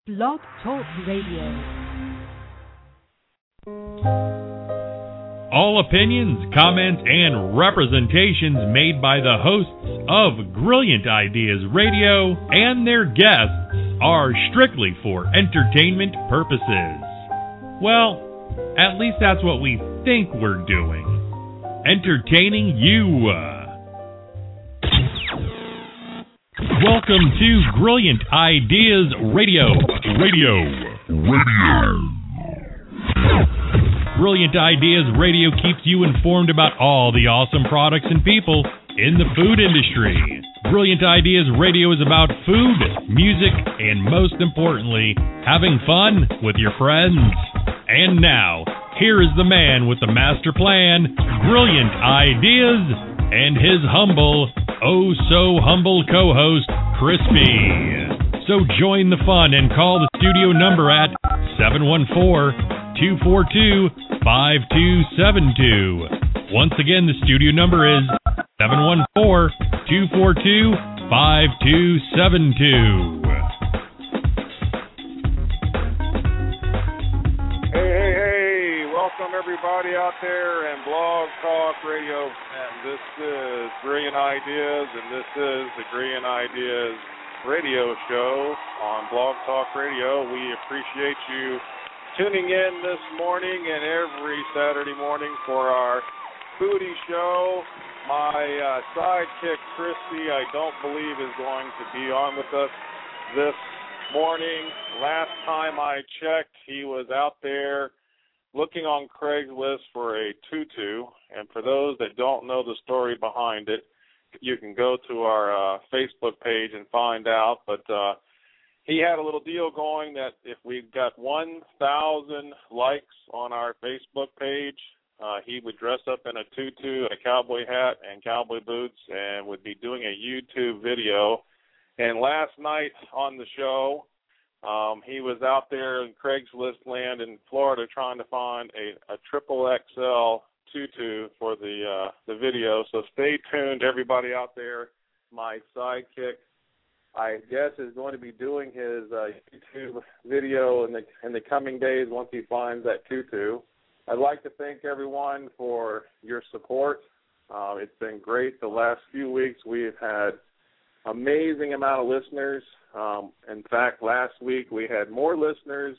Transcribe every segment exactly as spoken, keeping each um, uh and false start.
Blog Talk Radio. All opinions, comments, and representations made by the hosts of Brilliant Ideas Radio and their guests are strictly for entertainment purposes. Well, at least that's what we think we're doing. Entertaining you. Welcome to Brilliant Ideas Radio. Radio. Radio. Brilliant Ideas Radio keeps you informed about all the awesome products and people in the food industry. Brilliant Ideas Radio is about food, music, and most importantly, having fun with your friends. And now, here is the man with the master plan, Brilliant Ideas, and his humble, oh so humble co-host, Crispy. So join the fun and call the studio number at seven one four, two four two, five two seven two. Once again, the studio number is seven one four, two four two, five two seven two. Hey, hey, hey, welcome everybody out there in Blog Talk Radio. And this is Brilliant Ideas, and this is the Brilliant Ideas radio show on Blog Talk Radio. We appreciate you tuning in this morning and every Saturday morning for our foodie show. My uh, sidekick, Christy, I don't believe is going to be on with us this morning. Last time I checked, he was out there looking on Craigslist for a tutu. And for those that don't know the story behind it, you can go to our uh, Facebook page and find out. But uh, he had a little deal going that if we got one thousand likes on our Facebook page, uh, he would dress up in a tutu, a cowboy hat, and cowboy boots, and would be doing a YouTube video. And last night on the show, um, he was out there in Craigslist land in Florida trying to find a, a triple X L tutu for the uh, the video. So stay tuned, everybody out there. My sidekick, I guess, is going to be doing his uh, YouTube video in the in the coming days once he finds that tutu. I'd like to thank everyone for your support. Uh, it's been great the last few weeks. We've had amazing amount of listeners. Um, in fact, last week we had more listeners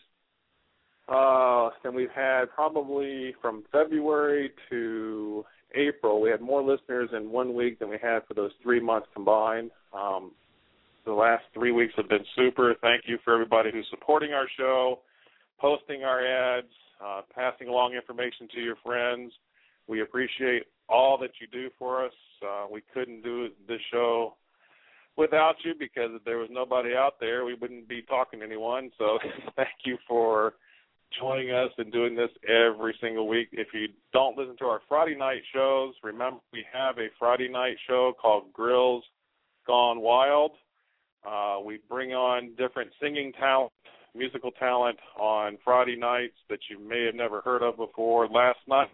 uh, than we've had probably from February to April. We had more listeners in one week than we had for those three months combined. Um, the last three weeks have been super. Thank you for everybody who's supporting our show, posting our ads, uh, passing along information to your friends. We appreciate all that you do for us. Uh, we couldn't do this show without you because if there was nobody out there, we wouldn't be talking to anyone. So thank you for joining us and doing this every single week. If you don't listen to our Friday night shows, remember we have a Friday night show called Grills Gone Wild. Uh, we bring on different singing talent, musical talent on Friday nights that you may have never heard of before. Last night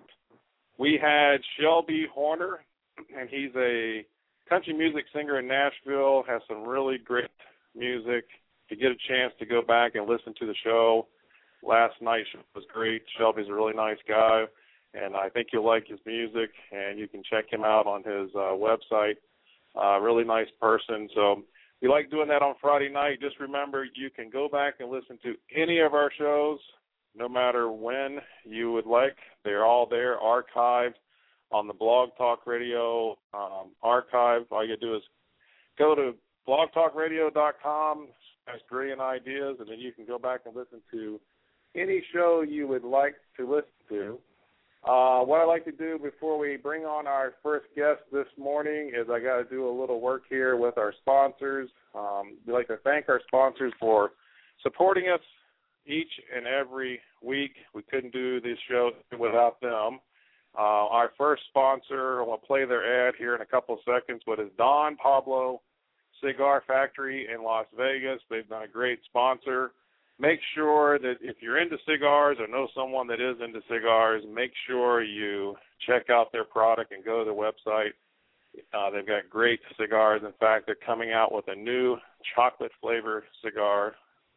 we had Shelby Horner, and he's a country music singer in Nashville, has some really great music. If you get a chance to go back and listen to the show, last night was great. Shelby's a really nice guy, and I think you'll like his music, and you can check him out on his uh, website. Uh, really nice person. So we like doing that on Friday night. Just remember, you can go back and listen to any of our shows, no matter when you would like. They're all there, archived on the Blog Talk Radio um, archive. All you do is go to blog talk radio dot com, slash Brilliant Ideas, and then you can go back and listen to any show you would like to listen to. Uh, what I'd like to do before we bring on our first guest this morning is I got to do a little work here with our sponsors. Um, we'd like to thank our sponsors for supporting us each and every week. We couldn't do this show without them. Uh, our first sponsor, I'm going to play their ad here in a couple of seconds, but it's Don Pablo Cigar Factory in Las Vegas. They've been a great sponsor. Make sure that if you're into cigars or know someone that is into cigars, make sure you check out their product and go to their website. Uh, they've got great cigars. In fact, they're coming out with a new chocolate flavor cigar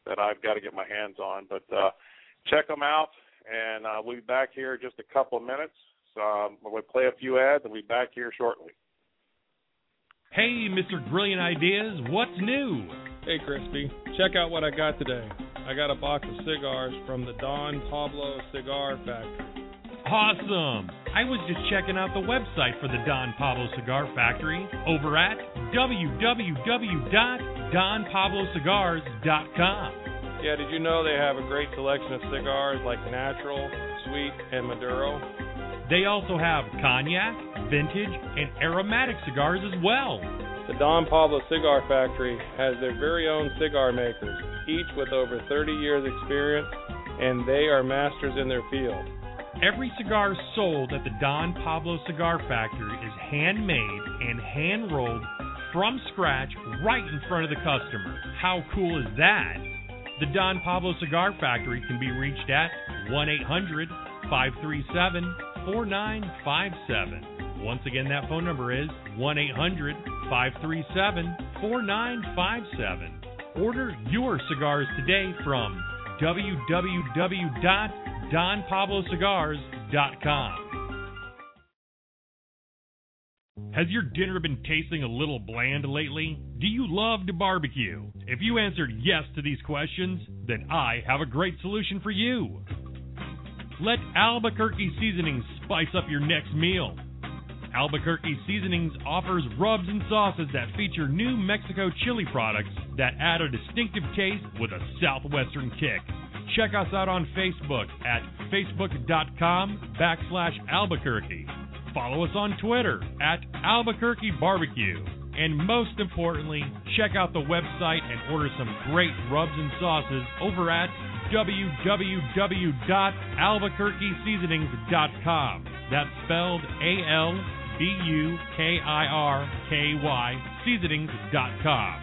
that I've got to get my hands on. But uh, check them out, and uh, we'll be back here in just a couple of minutes. So um, we'll play a few ads, and we'll be back here shortly. Hey, Mister Brilliant Ideas, what's new? Hey, Crispy, check out what I got today. I got a box of cigars from the Don Pablo Cigar Factory. Awesome! I was just checking out the website for the Don Pablo Cigar Factory over at w w w dot don pablo cigars dot com. Yeah, did you know they have a great selection of cigars like natural, sweet, and Maduro? They also have cognac, vintage, and aromatic cigars as well. The Don Pablo Cigar Factory has their very own cigar makers, each with over thirty years experience, and they are masters in their field. Every cigar sold at the Don Pablo Cigar Factory is handmade and hand-rolled from scratch right in front of the customer. How cool is that? The Don Pablo Cigar Factory can be reached at one eight hundred, five three seven, four nine five seven. Once again, that phone number is one eight hundred, five three seven, four nine five seven. Order your cigars today from w w w dot don pablo cigars dot com. Has your dinner been tasting a little bland lately? Do you love to barbecue? If you answered yes to these questions, then I have a great solution for you. Let Albuquerque Seasonings spice up your next meal. Albuquerque Seasonings offers rubs and sauces that feature New Mexico chili products that add a distinctive taste with a southwestern kick. Check us out on Facebook at facebook.com backslash Albuquerque. Follow us on Twitter at Albuquerque Barbecue. And most importantly, check out the website and order some great rubs and sauces over at w w w dot albuquerque seasonings dot com. That's spelled A L B U K I R K Y seasonings dot com.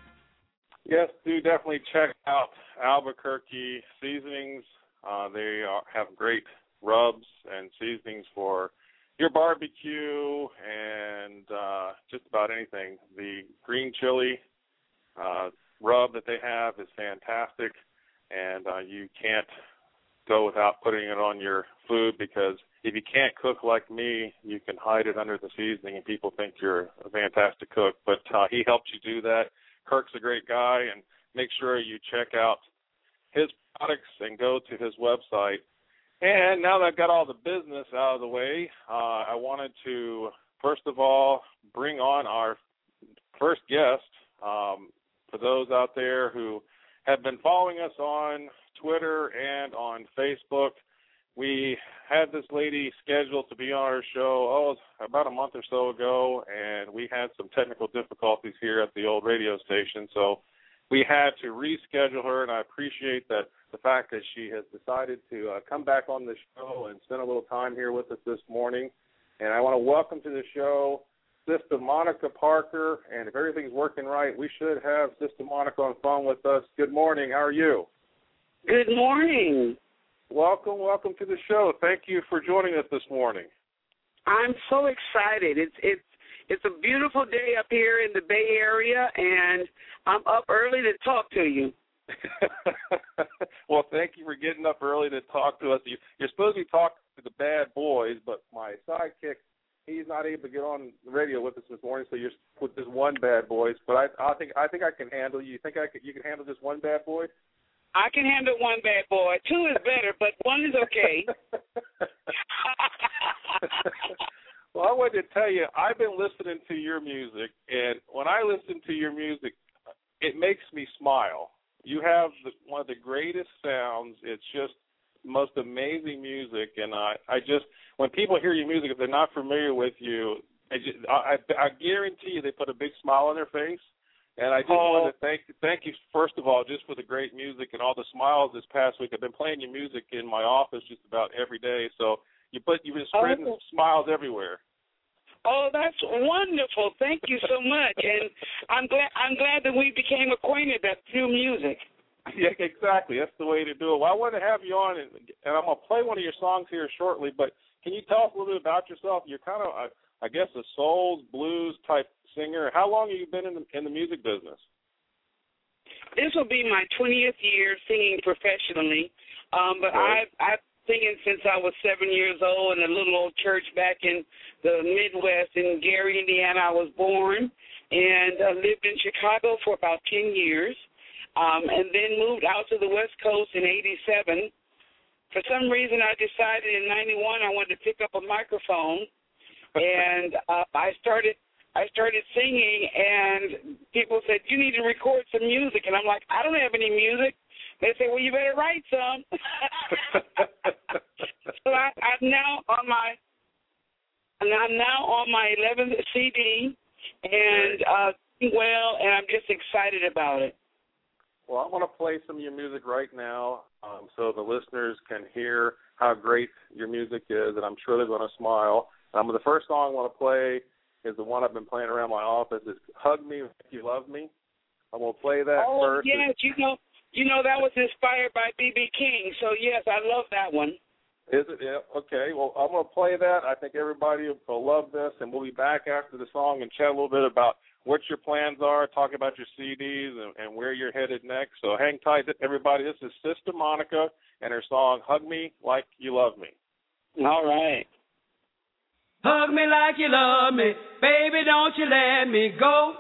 Yes, do definitely check out Albuquerque Seasonings. Uh, they are, have great rubs and seasonings for your barbecue and uh, just about anything. The green chili uh, rub that they have is fantastic, and uh, you can't go without putting it on your food, because if you can't cook like me, you can hide it under the seasoning and people think you're a fantastic cook. But uh, he helps you do that. Kirk's a great guy, and make sure you check out his products and go to his website. And now that I've got all the business out of the way, uh, I wanted to, first of all, bring on our first guest. Um, for those out there who have been following us on Twitter and on Facebook, we had this lady scheduled to be on our show, oh, about a month or so ago, and we had some technical difficulties here at the old radio station, so we had to reschedule her, and I appreciate that the fact that she has decided to uh, come back on the show and spend a little time here with us this morning. And I want to welcome to the show Sister Monica Parker, and if everything's working right, we should have Sister Monica on the phone with us. Good morning. How are you? Good morning. Welcome, welcome to the show. Thank you for joining us this morning. I'm so excited. It's it's it's a beautiful day up here in the Bay Area, and I'm up early to talk to you. Well, thank you for getting up early to talk to us. You, you're supposed to be talking to the bad boys, but my sidekick, he's not able to get on the radio with us this morning, so you're with this one bad boy. But I, I think I think I can handle you. You think I could, you can handle just one bad boy? I can handle one bad boy. Two is better, but one is okay. Well, I wanted to tell you, I've been listening to your music, and when I listen to your music, it makes me smile. You have the, one of the greatest sounds. It's just the most amazing music, and I, I just, when people hear your music, if they're not familiar with you, I, just, I, I guarantee you they put a big smile on their face. And I just oh. wanted to thank thank you, first of all, just for the great music and all the smiles this past week. I've been playing your music in my office just about every day, so you put you've been spreading oh. smiles everywhere. Oh, that's wonderful! Thank you so much, and I'm glad I'm glad that we became acquainted that through music. Yeah, exactly. That's the way to do it. Well, I want to have you on, and, and I'm gonna play one of your songs here shortly. But can you tell us a little bit about yourself? You're kind of, a, I guess, a soul blues type singer. How long have you been in the in the music business? this will be my twentieth year singing professionally. Um, but right. I've, I've singing since I was seven years old in a little old church back in the Midwest in Gary, Indiana. I was born and uh, lived in Chicago for about ten years, um, and then moved out to the West Coast in eighty-seven. For some reason, I decided in ninety-one I wanted to pick up a microphone, and uh, I started I started singing, and people said, you need to record some music. And I'm like, I don't have any music. They say, well, you better write some. So I, I'm now on my and I'm now on my eleventh C D, and uh, well, and I'm just excited about it. Well, I want to play some of your music right now um, so the listeners can hear how great your music is, and I'm sure they're going to smile. Um, the first song I want to play is the one I've been playing around my office. It's Hug Me Like You Love Me. I'm going to play that oh, first. Oh, yes, you know, you know that was inspired by B B King, so, yes, I love that one. Is it? Yeah. Okay. Well, I'm going to play that. I think everybody will love this, and we'll be back after the song and chat a little bit about what your plans are, talk about your C Ds, and, and where you're headed next. So hang tight, everybody. This is Sister Monica and her song, Hug Me Like You Love Me. All right. Hug me like you love me, baby, don't you let me go.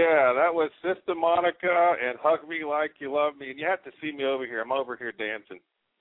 Yeah, that was Sister Monica and Hug Me Like You Love Me. And you have to see me over here. I'm over here dancing.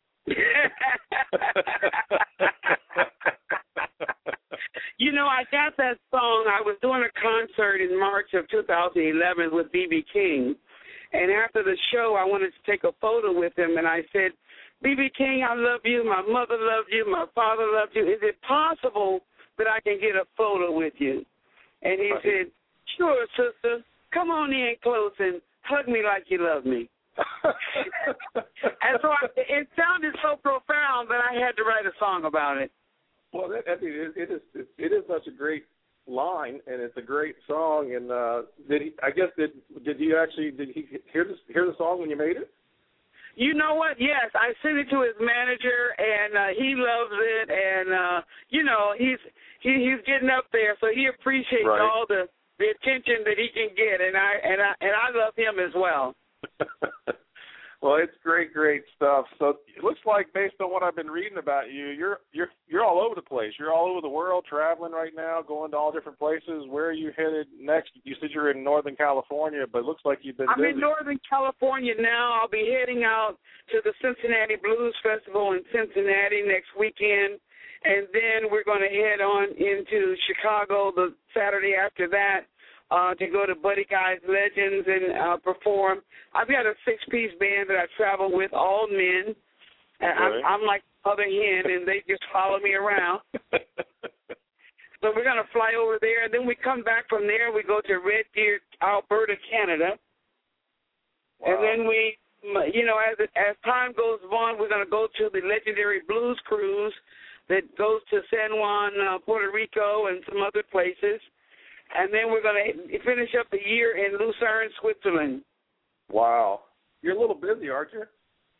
You know, I got that song. I was doing a concert in March of two thousand eleven with B B King. And after the show, I wanted to take a photo with him. And I said, B B King, I love you. My mother loved you. My father loved you. Is it possible that I can get a photo with you? And he said, sure, sister. Come on in close and hug me like you love me. And so I, it sounded so profound that I had to write a song about it. Well, that, I mean, it, it is it, it is such a great line, and it's a great song. And uh, did he? I guess did did you actually did he hear the hear the song when you made it? You know what? Yes, I sent it to his manager, and uh, he loves it. And uh, you know, he's he, he's getting up there, so he appreciates right. all the, the attention that he can get, and I and I and I love him as well. Well, it's great, great stuff. So it looks like, based on what I've been reading about you, you're you're you're all over the place. You're all over the world, traveling right now, going to all different places. Where are you headed next? You said you're in Northern California, but it looks like you've been I'm busy. in Northern California now. I'll be heading out to the Cincinnati Blues Festival in Cincinnati next weekend, and then we're going to head on into Chicago the Saturday after that. Uh, to go to Buddy Guy's Legends and uh, perform. I've got a six-piece band that I travel with, all men. And okay. I'm, I'm like Mother Hen, and they just follow me around. So we're going to fly over there, and then we come back from there. We go to Red Deer, Alberta, Canada. Wow. And then we, you know, as as time goes on, we're going to go to the legendary Blues Cruise that goes to San Juan, uh, Puerto Rico, and some other places. And then we're going to finish up the year in Lucerne, Switzerland. Wow. You're a little busy, aren't you?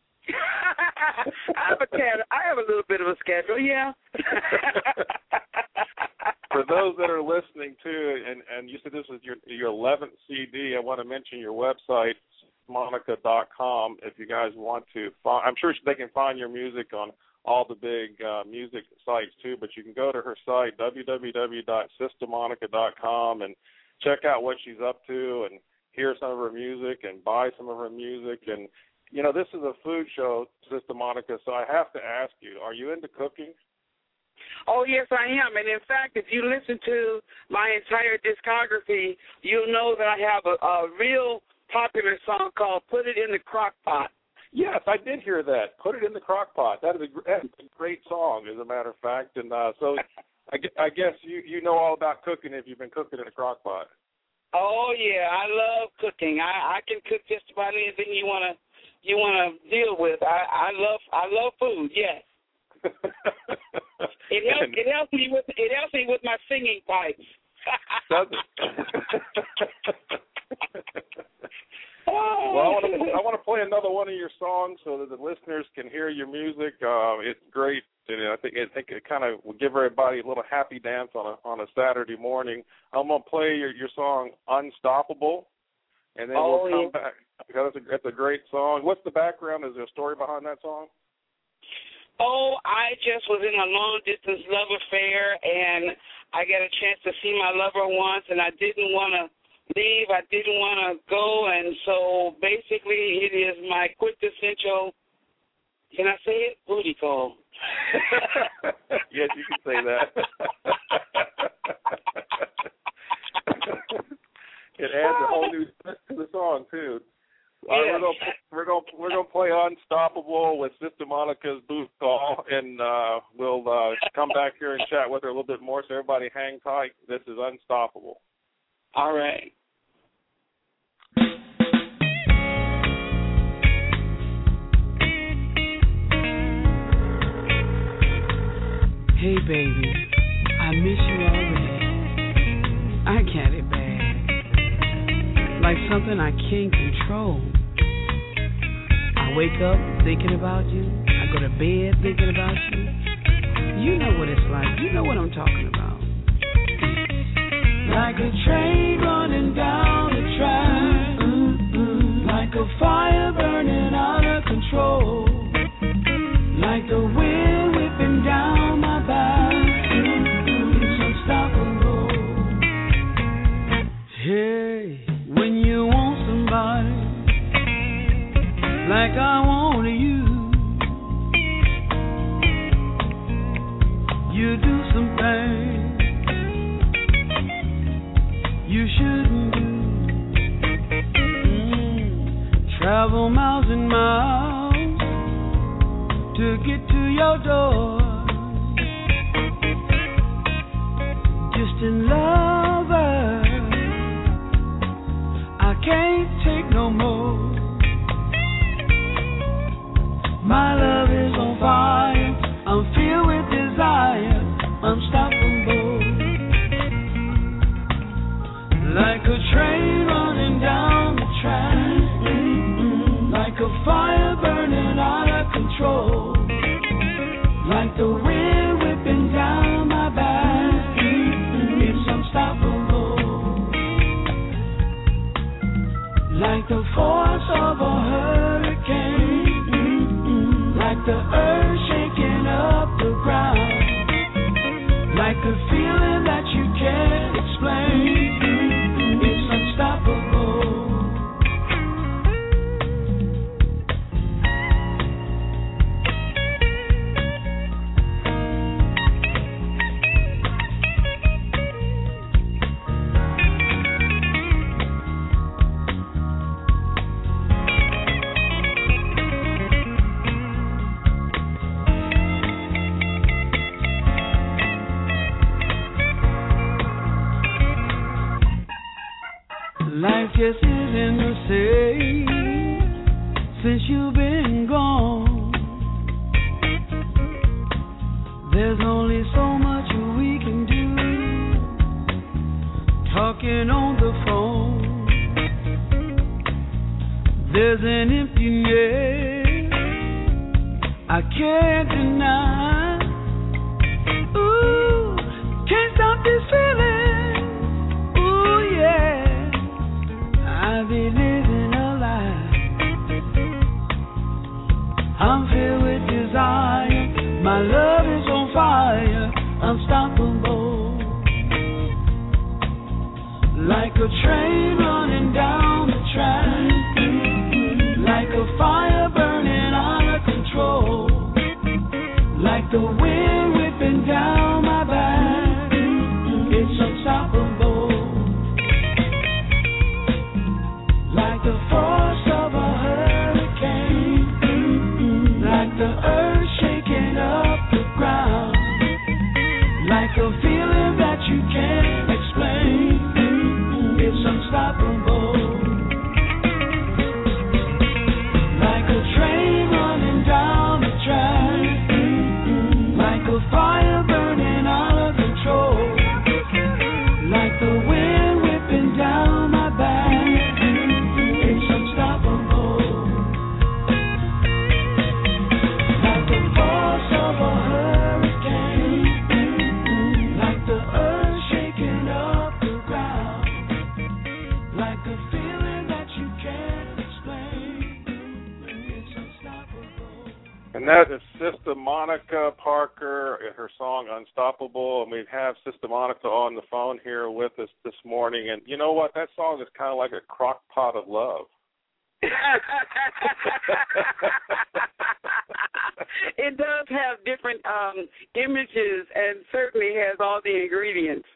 I have a tad, I have a little bit of a schedule, yeah. For those that are listening, too, and, and you said this is your your eleventh C D, I want to mention your website, monica dot com, if you guys want to. Find, I'm sure they can find your music on all the big uh, music sites, too, but you can go to her site, w w w dot sister monica dot com, and check out what she's up to and hear some of her music and buy some of her music. And, you know, this is a food show, Sister Monica, so I have to ask you, are you into cooking? Oh, yes, I am. And, in fact, if you listen to my entire discography, you'll know that I have a, a real popular song called Put It in the Crock Pot. Yes, I did hear that. Put It in the Crock Pot. That is a, that's a great song, as a matter of fact. And uh, so I, I guess you, you know all about cooking if you've been cooking in a crock pot. Oh, yeah, I love cooking. I, I can cook just about anything you want to you want to deal with. I, I love I love food, yes. it helps it helps me with it helps me with my singing pipes. Does it? Well, I want to I want to play another one of your songs so that the listeners can hear your music. Uh, it's great, and I think I think it kind of will give everybody a little happy dance on a on a Saturday morning. I'm gonna play your, your song "Unstoppable," and then oh, we'll come yeah. back because it's a, it's a great song. What's the background? Is there a story behind that song? Oh, I just was in a long distance love affair, and I got a chance to see my lover once, and I didn't want to leave. I didn't want to go, and so basically it is my quintessential, can I say it, booty call. Yes, you can say that. It adds a whole new twist to the song, too. Yeah. Uh, we're gonna we're gonna we're gonna play "Unstoppable" with Sister Monica's booth call, and uh, we'll uh, come back here and chat with her a little bit more. So everybody, hang tight. This is "Unstoppable." All right. Hey baby, I miss you already. I got it bad, like something I can't control. I wake up thinking about you. I go to bed thinking about you. You know what it's like. You know what I'm talking about. Like a train running down the track, mm-hmm. Like a fire burning out of control, like the wind whipping down my back, mm-hmm. It's unstoppable. Hey, when Travel miles and miles to get to your door. Distant lover, I can't take no more. My love is on fire, I'm filled with desire, unstoppable. Like a train running down the track, like a fire burning out of control, like the wind whipping down my back, it's unstoppable. Like the force of a hurricane, like the earth shaking up the ground, like a feeling that you can't explain, it's unstoppable. Life just isn't the same since you've been gone. There's only so much we can do, talking on the phone. There's an emptiness I can't deny. Ooh, can't stop this feeling. Ooh, yeah. I'll be living a lie. I'm filled with desire. My love is on fire, unstoppable. Like a train running down the track, like a fire burning out of control, like the wind whipping down my back, it's unstoppable. Like the force of a hurricane, like the earth shaking up the ground, like a feeling that you can't explain, it's unstoppable. Like a train running down the track, like a fire burning out of control, like the wind whipping down my back, and that is Sister Monica Parker and her song Unstoppable. And we have Sister Monica on the phone here with us this morning. And you know what? That song is kind of like a crock pot of love. It does have different um, images and certainly has all the ingredients.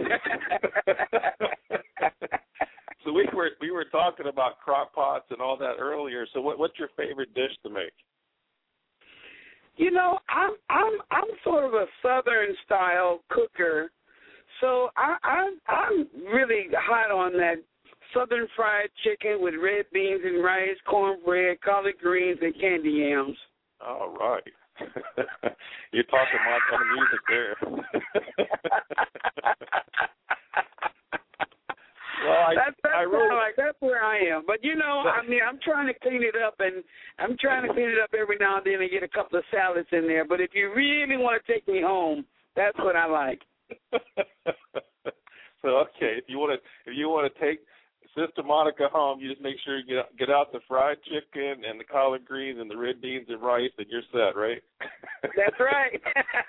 So we were we were talking about crock pots and all that earlier. So what, what's your favorite dish to make? You know, I'm I'm I'm sort of a Southern style cooker, so I, I I'm really hot on that Southern fried chicken with red beans and rice, cornbread, collard greens, and candy yams. All right. You're talking my kind of music there. Well, I, that's that's, I really, like, that's where I am. But, you know, I mean, I'm trying to clean it up, and I'm trying to clean it up every now and then and get a couple of salads in there. But if you really want to take me home, that's what I like. So, okay, if you want to if you want to take Sister Monica home, you just make sure you get get out the fried chicken and the collard greens and the red beans and rice, and you're set, right? That's right.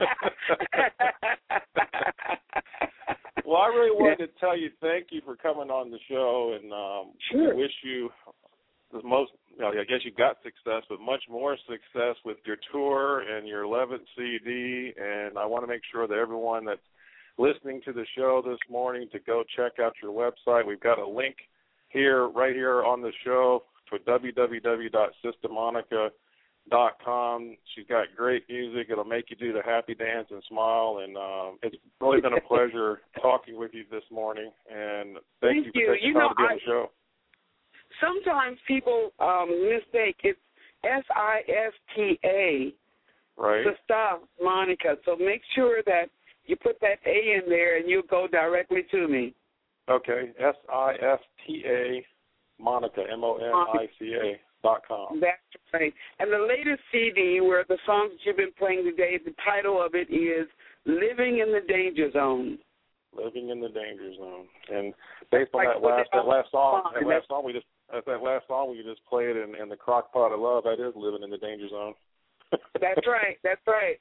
Well, I really wanted to tell you thank you for coming on the show, and um, sure. wish you the most, you know, I guess you got success, but much more success with your tour and your eleventh C D, and I want to make sure that everyone that's listening to the show this morning to go check out your website. We've got a link here, right here on the show for w w w dot sister monica dot com. She's got great music. It'll make you do the happy dance and smile. And um, it's really been a pleasure talking with you this morning. And thank, thank you for taking you time know, to be on I, the show. Sometimes people um, mistake it's S I S T A, right? Sister Monica. So make sure that you put that A in there and you'll go directly to me. Okay, S I S T A Monica, M O N I C A dot com. That's right. And the latest C D where the songs that you've been playing today, the title of it is Living in the Danger Zone. Living in the Danger Zone. And based on that last that last song, that last song we just that last song we just played in, in the crock pot of love, that is Living in the Danger Zone. That's right. That's right.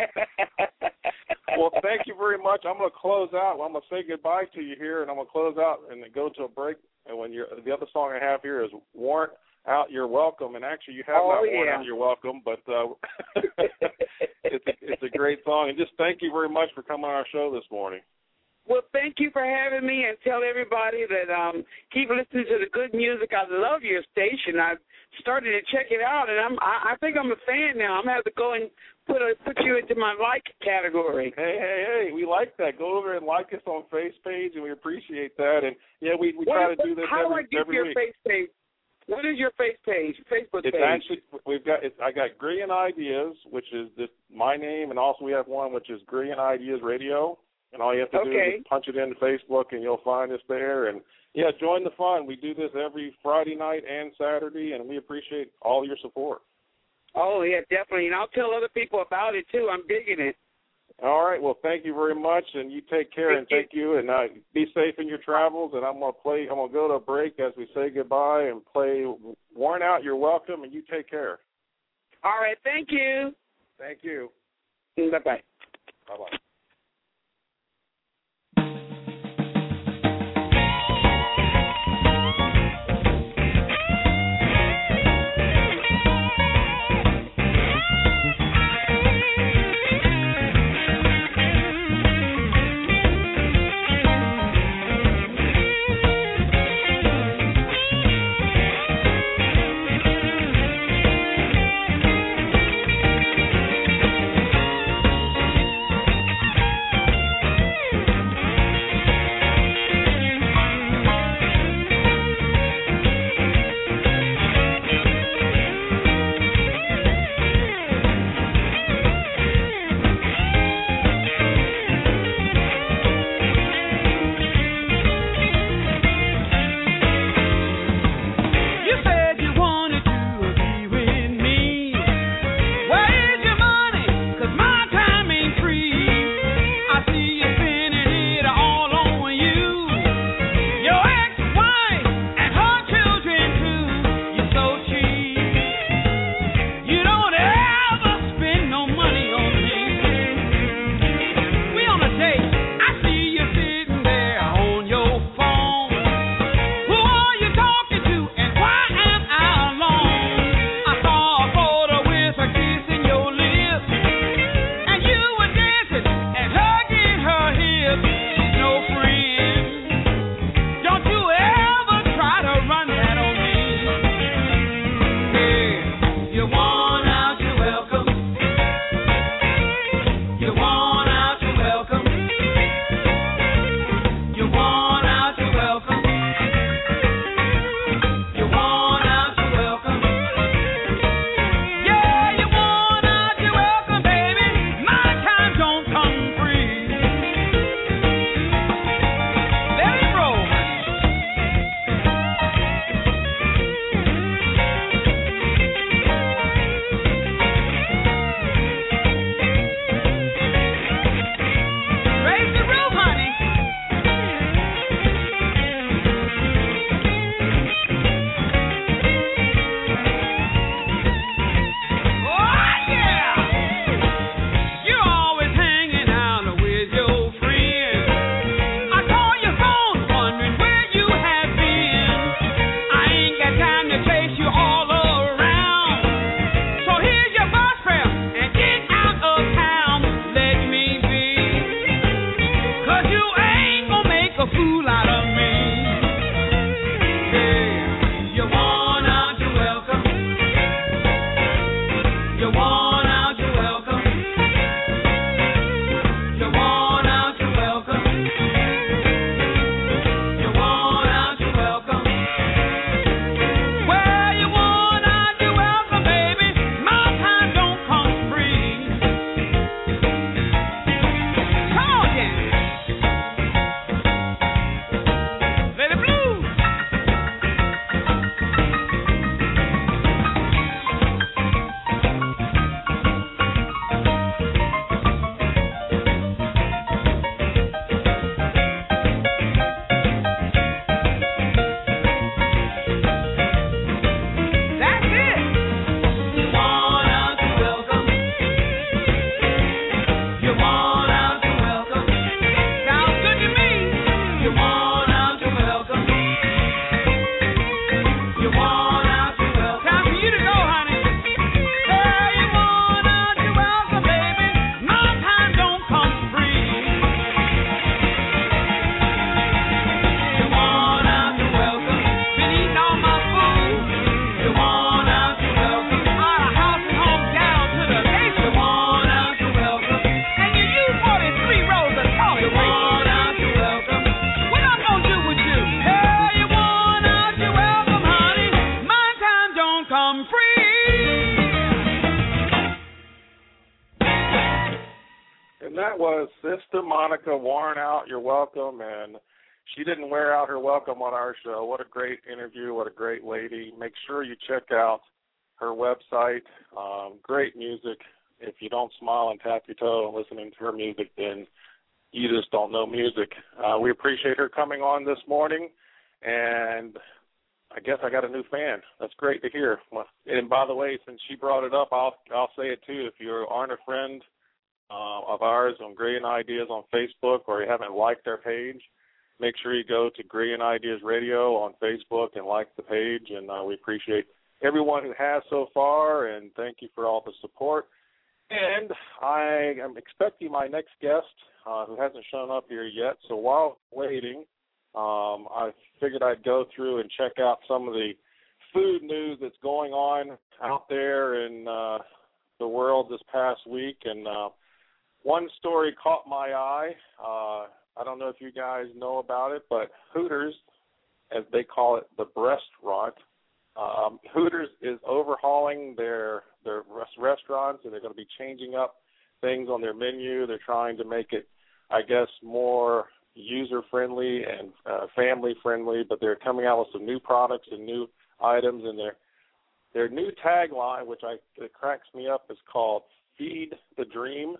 Well, thank you very much. I'm going to close out. I'm going to say goodbye to you here, and I'm going to close out and then go to a break. And when you're, the other song I have here is Warrant Out Your Welcome. And actually, you have oh, not yeah. Warrant Out Your Welcome, but uh, it's, a, it's a great song. And just thank you very much for coming on our show this morning. Well, thank you for having me, and tell everybody that um, keep listening to the good music. I love your station. I've started to check it out, and I'm, I, I think I'm a fan now. I'm going to have to go and put a, put you into my like category. Hey, hey, hey, we like that. Go over and like us on Face page, and we appreciate that. And, yeah, we, we try what, to do this how every, do I get every your week. Face page? What is your Face page, Facebook it's page? Actually, we've got, it's, I got Grillion Ideas, which is just my name, and also we have one which is Grillion Ideas Radio. And all you have to okay. do is just punch it into Facebook, and you'll find us there. And, yeah, join the fun. We do this every Friday night and Saturday, and we appreciate all your support. Oh, yeah, definitely. And I'll tell other people about it, too. I'm digging it. All right. Well, thank you very much, and you take care, thank and thank you. you. And uh, be safe in your travels. And I'm going to play. I'm going to go to a break as we say goodbye and play Worn Out, You're Welcome, and you take care. All right. Thank you. Thank you. Bye-bye. Bye-bye. a fool out of me. Hey, you worn out. Sister Monica Warnout, you're welcome. And she didn't wear out her welcome on our show. What a great interview. What a great lady. Make sure you check out her website. Um, great music. If you don't smile and tap your toe and listening to her music, then you just don't know music. Uh, we appreciate her coming on this morning. And I guess I got a new fan. That's great to hear. And by the way, since she brought it up, I'll I'll say it too. If you aren't a friend uh, of ours on Grillion Ideas on Facebook, or you haven't liked our page, make sure you go to Grillion Ideas Radio on Facebook and like the page. And uh, we appreciate everyone who has so far, and thank you for all the support. And I am expecting my next guest, uh, who hasn't shown up here yet. So while waiting, Um, I figured I'd go through and check out some of the food news that's going on out there in uh, the world this past week. And uh, one story caught my eye. Uh, I don't know if you guys know about it, but Hooters, as they call it, the breastaurant, um, Hooters is overhauling their, their restaurants, and they're going to be changing up things on their menu. They're trying to make it, I guess, more user-friendly and uh, family-friendly, but they're coming out with some new products and new items, and their their new tagline, which I it cracks me up, is called "Feed the Dream,"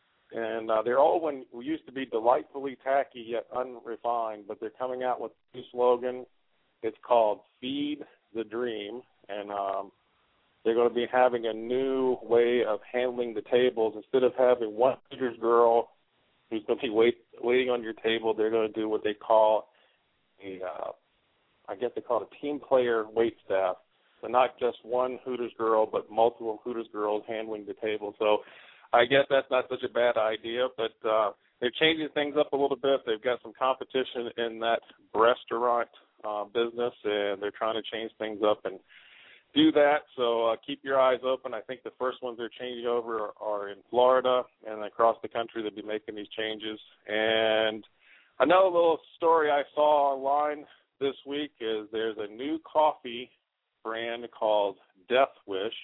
and uh, their old one used to be "Delightfully Tacky Yet Unrefined," but they're coming out with a new slogan. It's called "Feed the Dream," and um, they're going to be having a new way of handling the tables. Instead of having one Hooters girl who's going to be wait, waiting on your table, they're going to do what they call a, uh, I guess they call it a team player wait staff. So not just one Hooters girl, but multiple Hooters girls handling the table. So I guess that's not such a bad idea, but uh, they're changing things up a little bit. They've got some competition in that restaurant uh, business, and they're trying to change things up and do that, so uh, keep your eyes open. I think the first ones they're changing over are, are in Florida, and across the country they'll be making these changes. And another little story I saw online this week is there's a new coffee brand called Death Wish,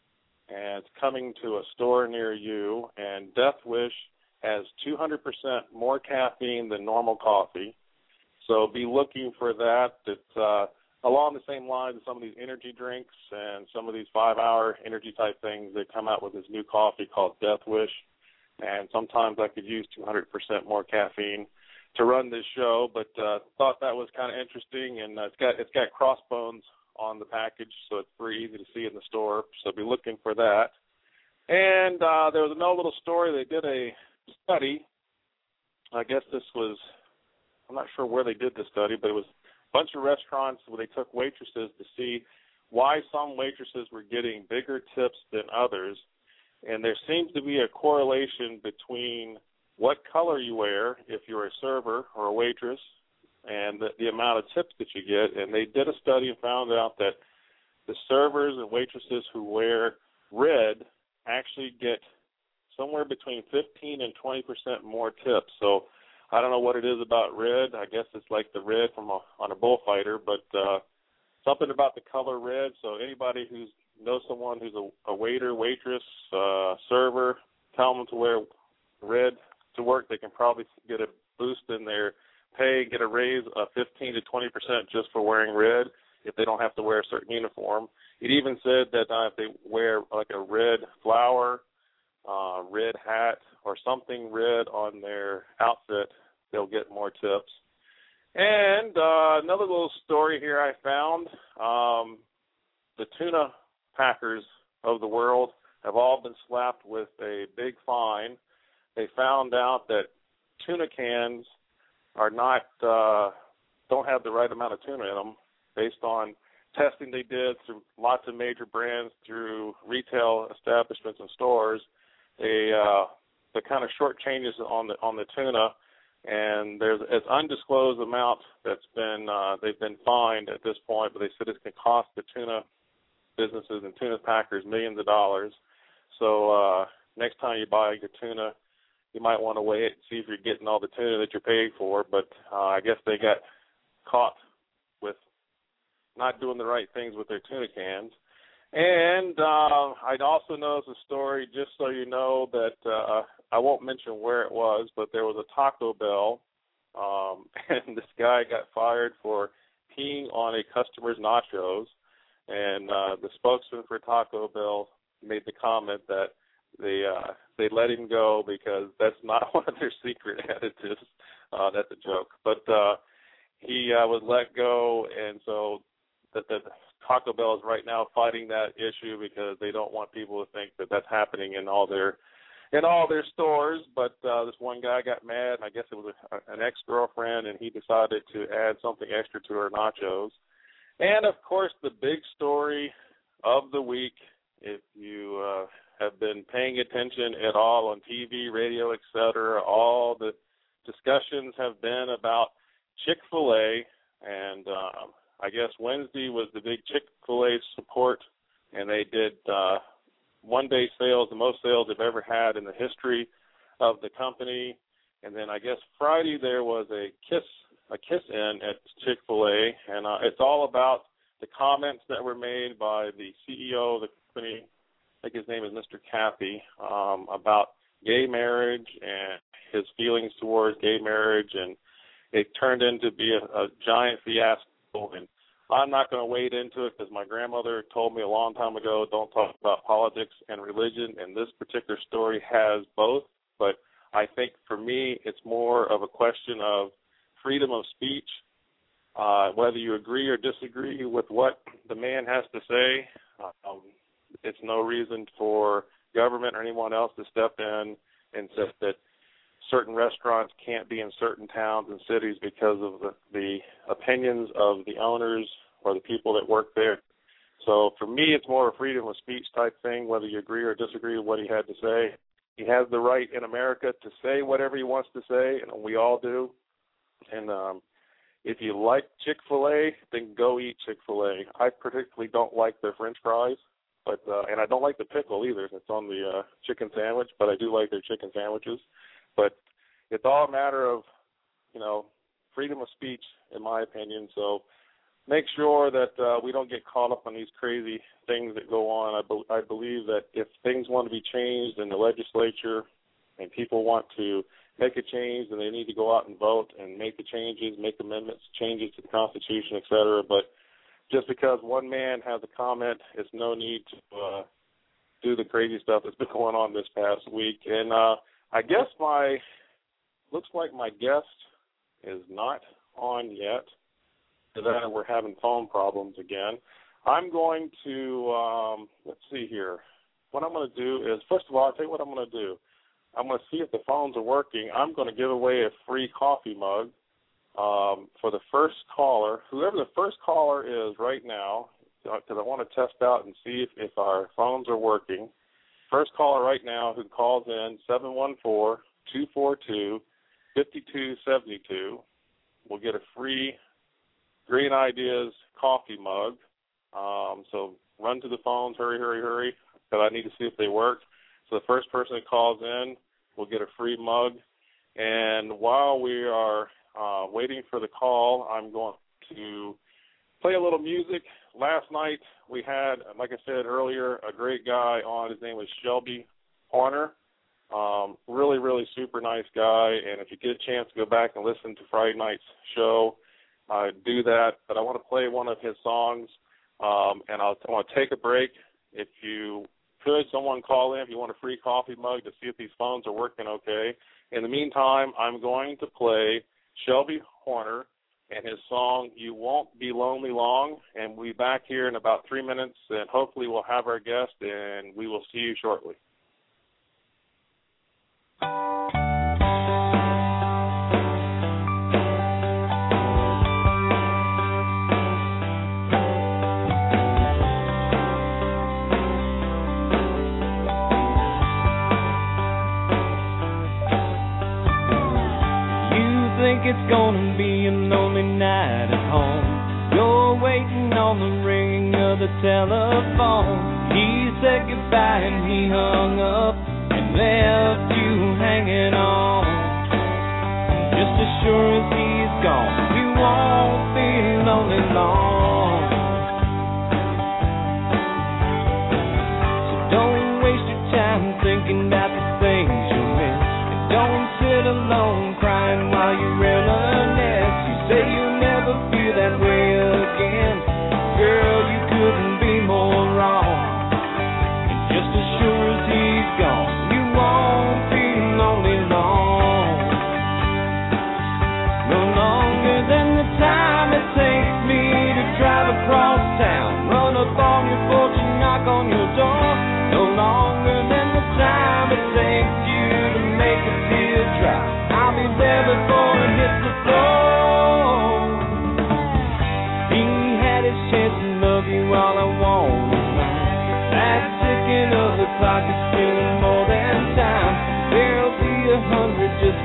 and it's coming to a store near you. And Death Wish has two hundred percent more caffeine than normal coffee, so be looking for that. It's uh, along the same lines as some of these energy drinks and some of these five-hour energy-type things. They come out with this new coffee called Death Wish, and sometimes I could use two hundred percent more caffeine to run this show, but uh, thought that was kind of interesting, and uh, it's got it's got crossbones on the package, so it's very easy to see in the store, so be looking for that. And uh, there was another little story. They did a study. I guess this was, I'm not sure where they did this study, but it was bunch of restaurants where they took waitresses to see why some waitresses were getting bigger tips than others. And there seems to be a correlation between what color you wear if you're a server or a waitress and the, the amount of tips that you get. And they did a study and found out that the servers and waitresses who wear red actually get somewhere between fifteen and twenty percent more tips. So I don't know what it is about red. I guess it's like the red from a, on a bullfighter, but uh, something about the color red. So anybody who knows someone who's a, a waiter, waitress, uh, server, tell them to wear red to work. They can probably get a boost in their pay, get a raise of fifteen to twenty percent just for wearing red if they don't have to wear a certain uniform. It even said that uh, if they wear like a red flower, uh, red hat, or something red on their outfit, they'll get more tips. And uh, another little story here I found, um, the tuna packers of the world have all been slapped with a big fine. They found out that tuna cans are not, uh, don't have the right amount of tuna in them based on testing they did through lots of major brands, through retail establishments and stores. They, uh, the kind of short changes on the on the tuna, and there's an undisclosed amount that's been uh, they've been fined at this point, but they said it can cost the tuna businesses and tuna packers millions of dollars. So uh, next time you buy your tuna, you might want to weigh it and see if you're getting all the tuna that you're paying for. But uh, I guess they got caught with not doing the right things with their tuna cans. And uh, I'd also noticed a story, just so you know, that uh, I won't mention where it was, but there was a Taco Bell, um, and this guy got fired for peeing on a customer's nachos, and uh, the spokesman for Taco Bell made the comment that they uh, they let him go because that's not one of their secret additives. Uh, that's a joke, but uh, he uh, was let go, and so the, the Taco Bell is right now fighting that issue because they don't want people to think that that's happening in all their in all their stores. But uh, this one guy got mad, and I guess it was a, an ex-girlfriend, and he decided to add something extra to her nachos. And of course, the big story of the week, if you uh, have been paying attention at all on T V, radio, et cetera, all the discussions have been about Chick-fil-A, and um, I guess Wednesday was the big Chick-fil-A support, and they did uh, one-day sales, the most sales they've ever had in the history of the company. And then I guess Friday there was a kiss a kiss-in at Chick-fil-A, and uh, it's all about the comments that were made by the C E O of the company, I think his name is Mister Cathy, um, about gay marriage and his feelings towards gay marriage, and it turned into be a, a giant fiasco. And I'm not going to wade into it because my grandmother told me a long time ago, don't talk about politics and religion, and this particular story has both. But I think for me it's more of a question of freedom of speech, uh, whether you agree or disagree with what the man has to say. Um, it's no reason for government or anyone else to step in and say that certain restaurants can't be in certain towns and cities because of the, the opinions of the owners or the people that work there. So for me, it's more a freedom of speech type thing, whether you agree or disagree with what he had to say. He has the right in America to say whatever he wants to say, and we all do. And um, if you like Chick-fil-A, then go eat Chick-fil-A. I particularly don't like their French fries, but uh, and I don't like the pickle either. It's on the uh, chicken sandwich, but I do like their chicken sandwiches. But it's all a matter of, you know, freedom of speech, in my opinion. So make sure that uh, we don't get caught up on these crazy things that go on. I, be- I believe that if things want to be changed in the legislature and people want to make a change, then they need to go out and vote and make the changes, make amendments, changes to the Constitution, et cetera. But just because one man has a comment, it's no need to uh, do the crazy stuff that's been going on this past week. And uh, I guess my, looks like my guest is not on yet. That we're having phone problems again. I'm going to, um, let's see here. What I'm going to do is, first of all, I'll tell you what I'm going to do. I'm going to see if the phones are working. I'm going to give away a free coffee mug um, for the first caller. Whoever the first caller is right now, because I want to test out and see if, if our phones are working. First caller right now who calls in, seven one four, two four two, five two seven two, will get a free Green Ideas coffee mug. Um, so run to the phones, hurry, hurry, hurry, because I need to see if they work. So the first person that calls in will get a free mug. And while we are uh, waiting for the call, I'm going to play a little music. Last night we had, like I said earlier, a great guy on. His name was Shelby Horner. Um, really, really super nice guy. And if you get a chance to go back and listen to Friday night's show, uh, do that. But I want to play one of his songs, um, and I'll, I want to take a break. If you could, someone call in if you want a free coffee mug to see if these phones are working okay. In the meantime, I'm going to play Shelby Horner and his song, You Won't Be Lonely Long, and we'll be back here in about three minutes, and hopefully we'll have our guest, and we will see you shortly. It's gonna be a lonely night at home. You're waiting on the ringing of the telephone. He said goodbye and he hung up and left you hanging on. Just as sure as he's gone, you won't be lonely long. So don't waste your time thinking about the things you miss.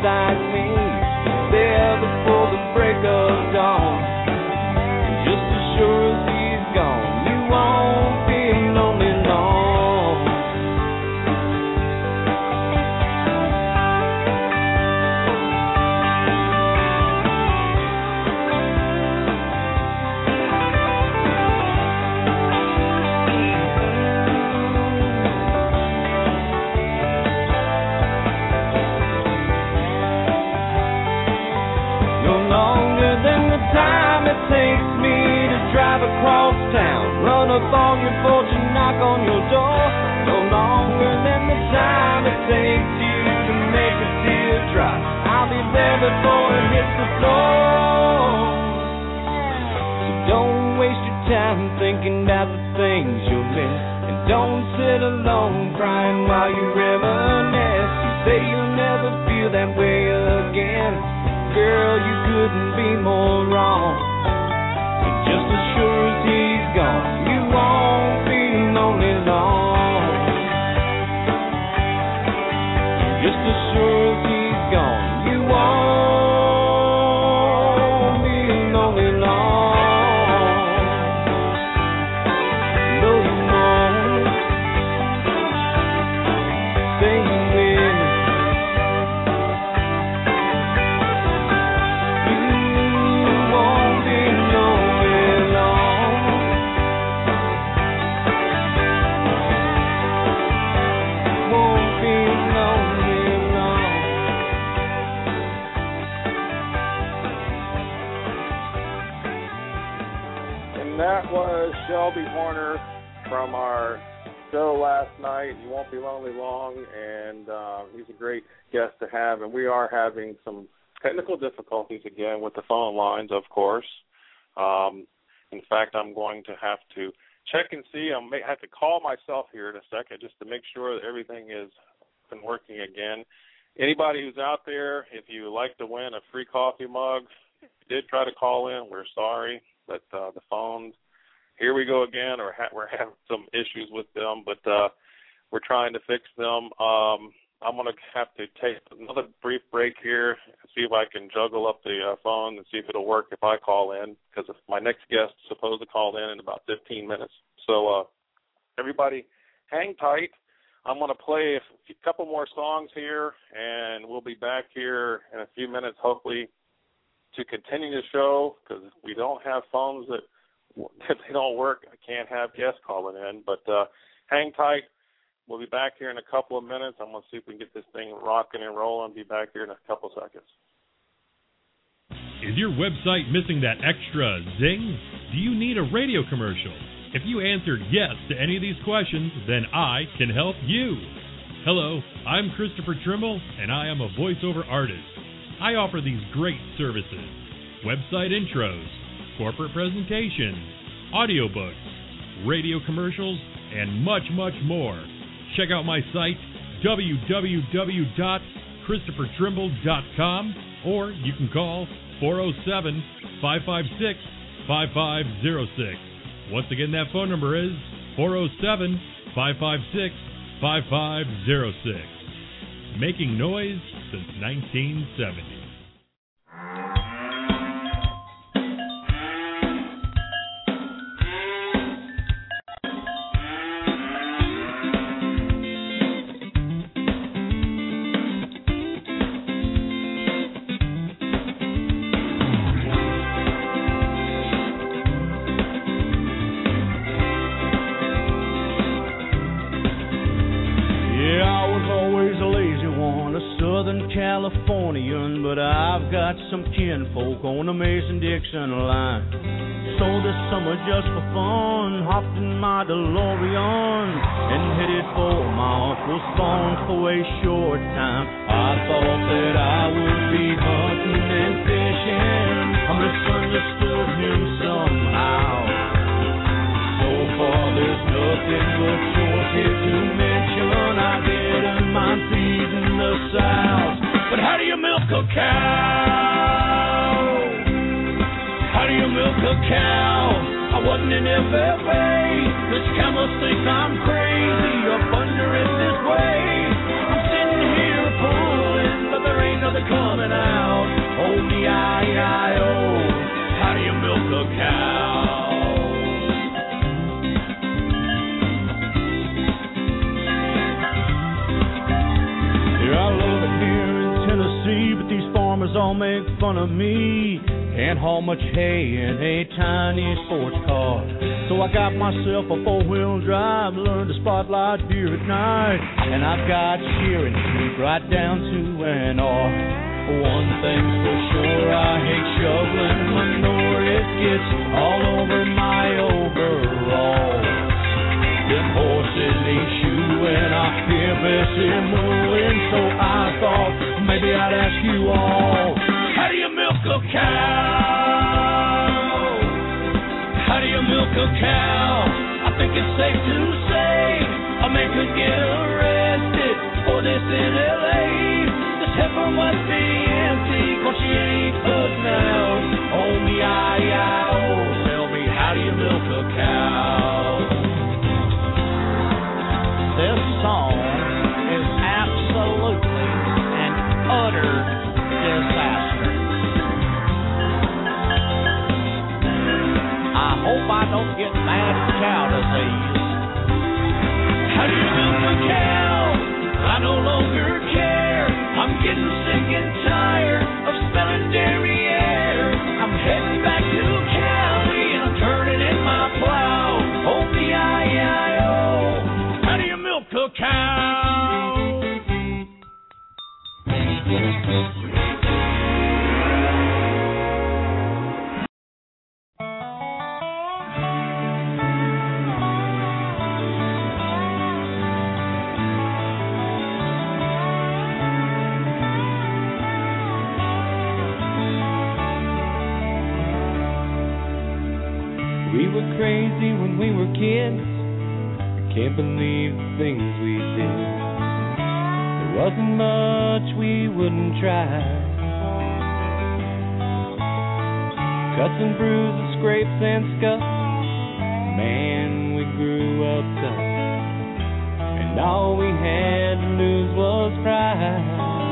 beside me, there before the break of dawn. And just as sure as he's gone, you won't be lonely long. Time it takes me to drive across town, run up on your porch and knock on your door. No longer than the time it takes you to make a tear drop. I'll be there before it hits the floor. So don't waste your time thinking about the things you'll miss, and don't sit alone crying while you reminisce. You say you'll never feel that way again. Girl, you couldn't be more wrong. And just as sure as he's gone, you won't be lonely long. Just as sure as he's gone, you won't be lonely long. No, you won't. Stay with me. Shelby Horner from our show last night. You won't be lonely long, and uh, he's a great guest to have. And we are having some technical difficulties again with the phone lines, of course. Um, in fact, I'm going to have to check and see. I may have to call myself here in a second just to make sure that everything is up and working again. Anybody who's out there, if you would like to win a free coffee mug, if you did try to call in, we're sorry, but uh, the phones, here we go again, or ha- we're having some issues with them, but uh, we're trying to fix them. Um, I'm going to have to take another brief break here and see if I can juggle up the uh, phone and see if it'll work if I call in, because my next guest is supposed to call in in about fifteen minutes. So uh, everybody, hang tight. I'm going to play a couple more songs here, and we'll be back here in a few minutes, hopefully, to continue the show, because we don't have phones that if they don't work, I can't have guests calling in. But uh, hang tight. We'll be back here in a couple of minutes. I'm going to see if we can get this thing rocking and rolling. Be back here in a couple of seconds. Is your website missing that extra zing? Do you need a radio commercial? If you answered yes to any of these questions, then I can help you. Hello, I'm Christopher Trimble, and I am a voiceover artist. I offer these great services: website intros, corporate presentations, audiobooks, radio commercials, and much, much more. Check out my site, w w w dot christopher trimble dot com, or you can call four oh seven, five five six, five five oh six. Once again, that phone number is four oh seven, five five six, five five oh six. Making noise since nineteen seventy. Californian, but I've got some kinfolk on the Mason-Dixon line. So this summer, just for fun, hopped in my DeLorean and headed for my uncle's farm for a short time. I thought that I would be hunting and fishing. I misunderstood him somehow. So far, there's nothing but chores here to mention. I didn't mind feeding the sows. But how do you milk a cow? How do you milk a cow? I wasn't in F F A. This cow must think I'm crazy up under it this way. I'm sitting here pulling, but there ain't nothing coming. me I I O, how do you milk a cow? Yeah, I love it here in Tennessee, but these farmers all make fun of me. Can't haul much hay in a tiny sports car. So I got myself a four-wheel drive, learned to spotlight deer at night. And I've got shearing sheep right down to an R. One thing's for sure, I hate shoveling manure. It gets all over my overalls. Them horses ain't shoeing, I hear Bessie mooing. So I thought maybe I'd ask you all, how do you milk a cow? How do you milk a cow? I think it's safe to say a man could get arrested for this in L A. This heifer must be empty, cause she ain't putting out on the I I O. Tell me, how do you milk a cow? This song is absolutely an utter disaster. I hope I don't get mad cow disease. How do you milk a cow? I no longer care. I'm getting sick and tired of smelling dairy air. I'm heading back to Cali and I'm turning in my plow. Oh, the I I O. How do you milk a cow? We were crazy when we were kids. I can't believe the things we did. There wasn't much we wouldn't try. Cuts and bruises, scrapes and scuffs. Man, we grew up tough. And all we had to lose was pride.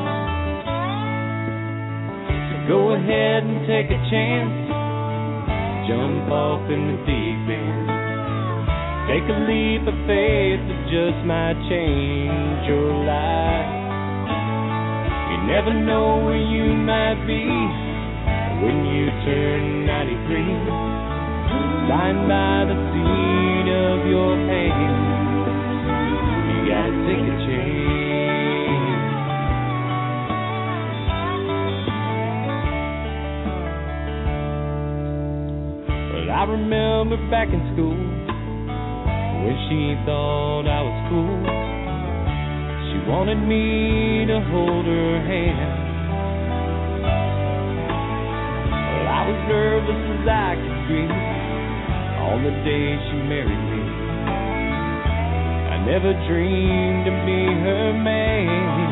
So go ahead and take a chance. Jump off in the deep end. Take a leap of faith that just might change your life. You never know where you might be when you turn ninety-three. Lying by the seat of your pants, you gotta take a chance. I remember back in school when she thought I was cool. She wanted me to hold her hand. Well, I was nervous as I could be on the day she married me. I never dreamed to be her man.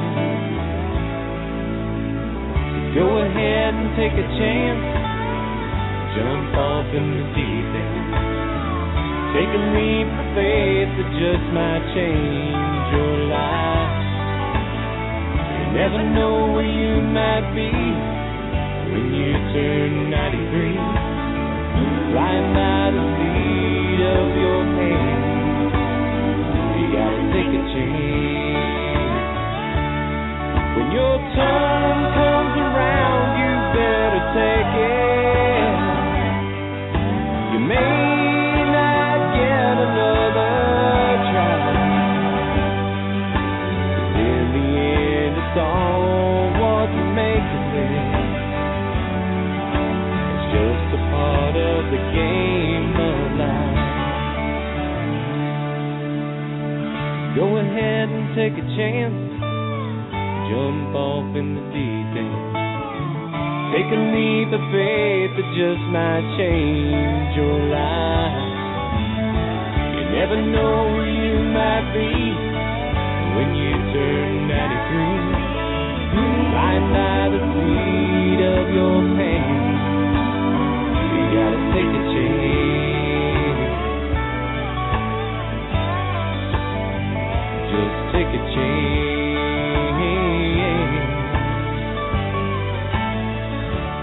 So go ahead and take a chance. Jump off in the deep end. Take a leap of faith that just might change your life. You never know where you might be when you turn ninety-three. Flying by the seat of your pants, you gotta take a chance. When your turn comes around, you better take it. You may not get another try. In the end, it's all what you make of it. It's just a part of the game of life. Go ahead and take a chance. Jump off in the deep end. Take a leap of faith that just might change your life. You never know where you might be when you turn ninety-three. Lying by the seat of your pants, you gotta take a chance. Just take a chance.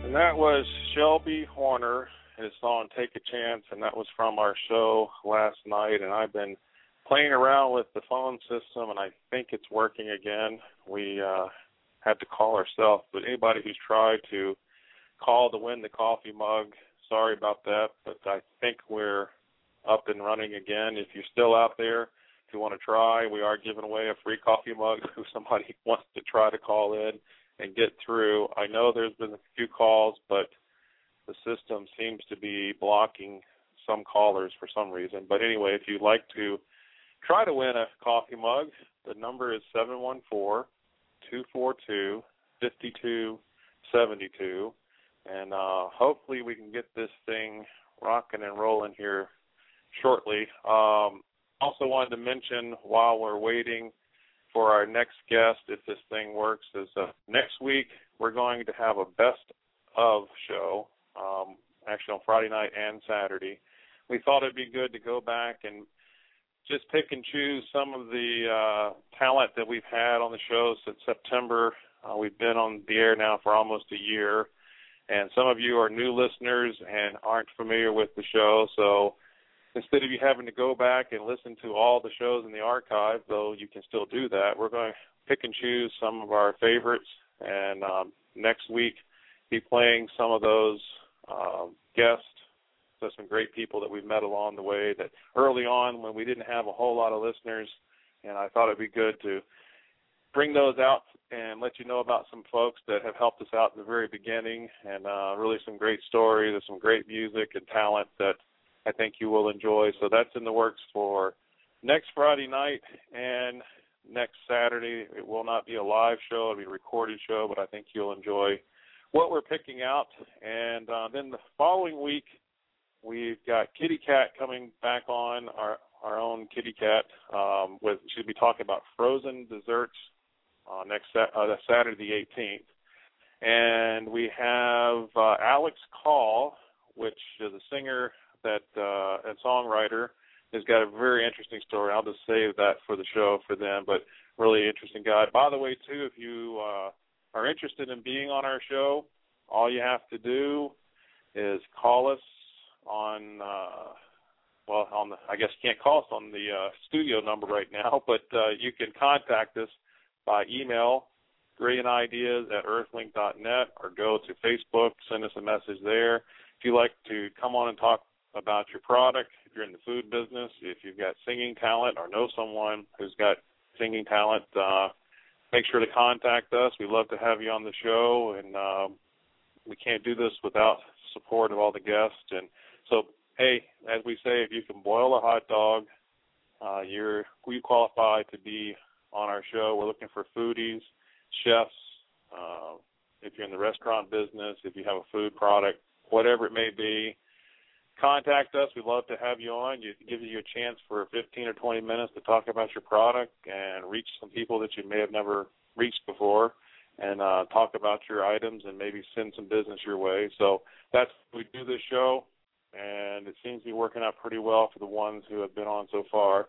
And that was Shelby Horner, his song Take a Chance, and that was from our show last night. And I've been playing around with the phone system, and I think it's working again. We uh, had to call ourselves, but anybody who's tried to call to win the coffee mug, sorry about that, but I think we're up and running again. If you're still out there, if you want to try, we are giving away a free coffee mug if somebody wants to try to call in and get through. I know there's been a few calls, but the system seems to be blocking some callers for some reason. But anyway, if you'd like to try to win a coffee mug, the number is seven one four, two four two, five two seven two. And uh, hopefully we can get this thing rocking and rolling here shortly. Um, also wanted to mention while we're waiting for our next guest, if this thing works, is uh, next week we're going to have a best of show, um, actually on Friday night and Saturday. We thought it'd be good to go back and just pick and choose some of the uh, talent that we've had on the show since September. Uh, we've been on the air now for almost a year, and some of you are new listeners and aren't familiar with the show, so instead of you having to go back and listen to all the shows in the archive, though you can still do that, we're going to pick and choose some of our favorites, and um, next week be playing some of those um, guests. So some great people that we've met along the way that early on when we didn't have a whole lot of listeners, and I thought it'd be good to bring those out and let you know about some folks that have helped us out in the very beginning, and uh, really some great stories and some great music and talent that I think you will enjoy. So that's in the works for next Friday night and next Saturday. It will not be a live show. It'll be a recorded show, but I think you'll enjoy what we're picking out. And uh, then the following week, we've got Kitty Cat coming back on, our our own Kitty Cat. Um, with she'll be talking about frozen desserts uh, next uh, Saturday the eighteenth. And we have uh, Alex Call, which is a singer that uh, and songwriter, has got a very interesting story. I'll just save that for the show for them, but really interesting guy. By the way, too, if you uh, are interested in being on our show, all you have to do is call us on, uh, well, on the, I guess you can't call us on the uh, studio number right now, but uh, you can contact us by email, brilliant ideas at earthlink dot net, or go to Facebook, send us a message there. If you'd like to come on and talk about your product, if you're in the food business, if you've got singing talent or know someone who's got singing talent, uh, make sure to contact us. We'd love to have you on the show, and um, we can't do this without support of all the guests. And so, hey, as we say, if you can boil a hot dog, uh, you're you qualify to be on our show. We're looking for foodies, chefs, uh, if you're in the restaurant business, if you have a food product, whatever it may be. Contact us. We'd love to have you on. It gives you a chance for fifteen or twenty minutes to talk about your product and reach some people that you may have never reached before, and uh, talk about your items and maybe send some business your way. So that's we do this show, and it seems to be working out pretty well for the ones who have been on so far.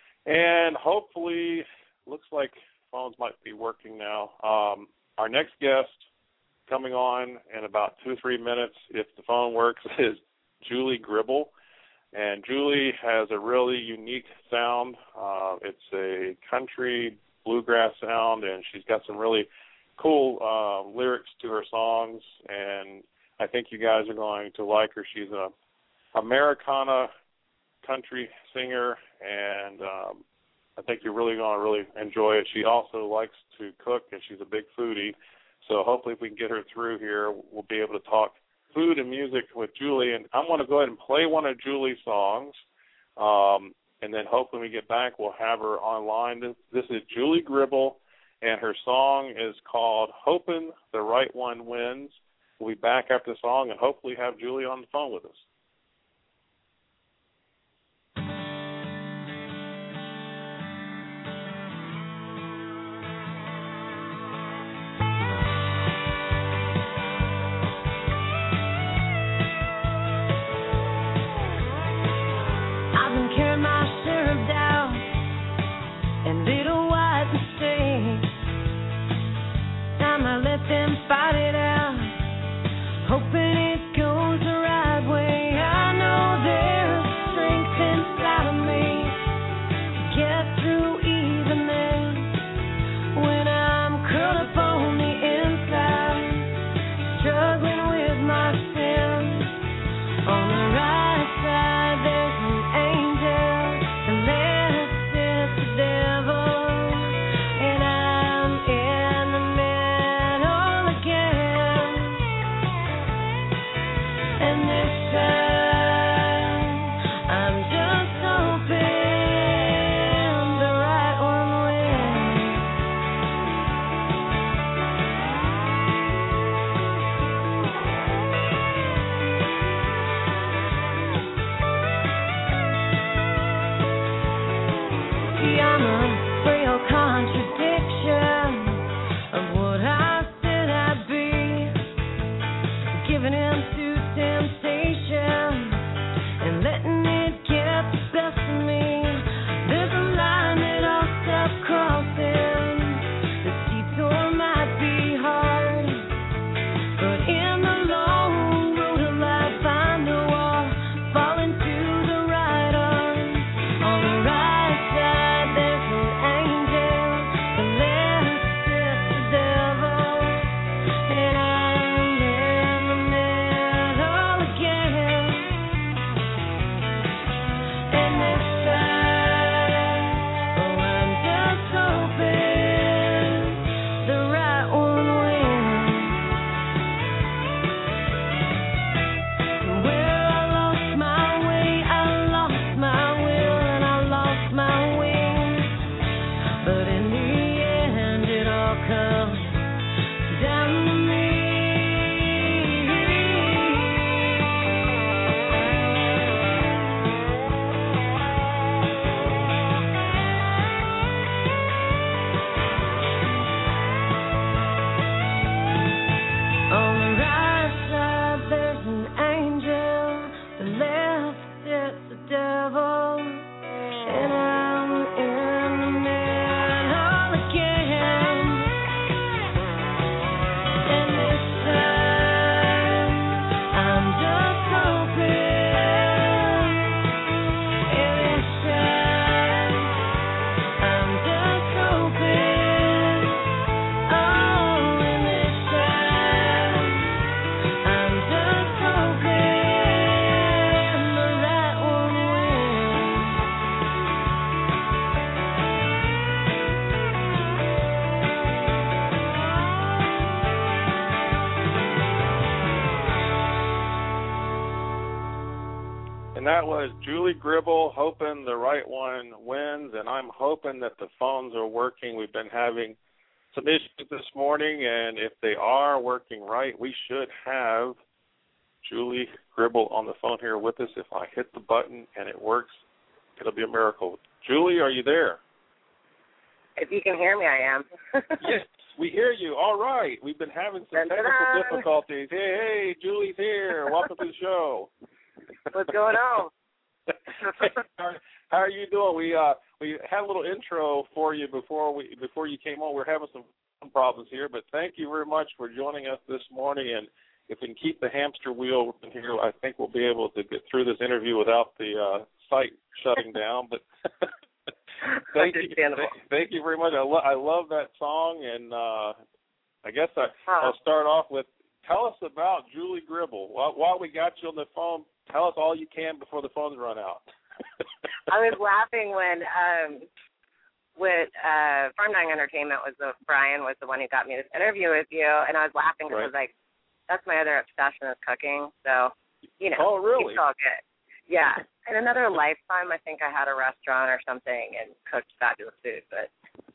And hopefully, looks like phones might be working now. Um, our next guest coming on in about two or three minutes, if the phone works, is Julie Gribble, and Julie has a really unique sound. Uh, it's a country bluegrass sound, and she's got some really cool uh, lyrics to her songs, and I think you guys are going to like her. She's a Americana country singer, and um, I think you're really going to really enjoy it. She also likes to cook, and she's a big foodie, so hopefully if we can get her through here, we'll be able to talk food and music with Julie, and I'm going to go ahead and play one of Julie's songs, um, and then hopefully when we get back, we'll have her online. This, this is Julie Gribble, and her song is called Hopin' the Right One Wins. We'll be back after the song and hopefully have Julie on the phone with us. Fight it out, hope temptation and letting it get the best of me. There's a line that I'll stop crossing. This detour might be hard, but in the long road of life I know I'll fall into the right arm. On the right side there's an angel, the left is the devil, and I'm in the middle again. And this time, oh, I'm just hoping the right one wins. Where I lost my way, I lost my will, and I lost my wings. But in the end, it all comes down to me. On the right side, there's an angel. The left, it's the devil. And I'm in the middle again. And this time, I'm just hoping. And this time, I'm just hoping. Oh, and this time, I'm just hoping the right one wins. And that was Julie Gribble, hoping the right one wins, and I'm hoping that the phones are working. We've been having some issues this morning, and if they are working right, we should have Julie Gribble on the phone here with us. If I hit the button and it works, it'll be a miracle. Julie, are you there? If you can hear me, I am. Yes, we hear you. All right. We've been having some technical Da-da-da. difficulties. Hey, hey, Julie's here. Welcome to the show. What's going on? how, how are you doing? We uh we had a little intro for you before we before you came on. We're having some problems here, but thank you very much for joining us this morning. And if we can keep the hamster wheel in here, I think we'll be able to get through this interview without the uh, site shutting down. But thank you, thank, thank you very much. I, lo- I love that song, and uh, I guess I, Huh. I'll start off with tell us about Julie Gribble. While, while we got you on the phone, tell us all you can before the phones run out. I was laughing when um, with uh, Farm Dining Entertainment was the Brian was the one who got me this interview with you, and I was laughing because Right. I was like, that's my other obsession is cooking. So, you know, Oh, really? it's all good. Yeah. In another lifetime, I think I had a restaurant or something and cooked fabulous food, but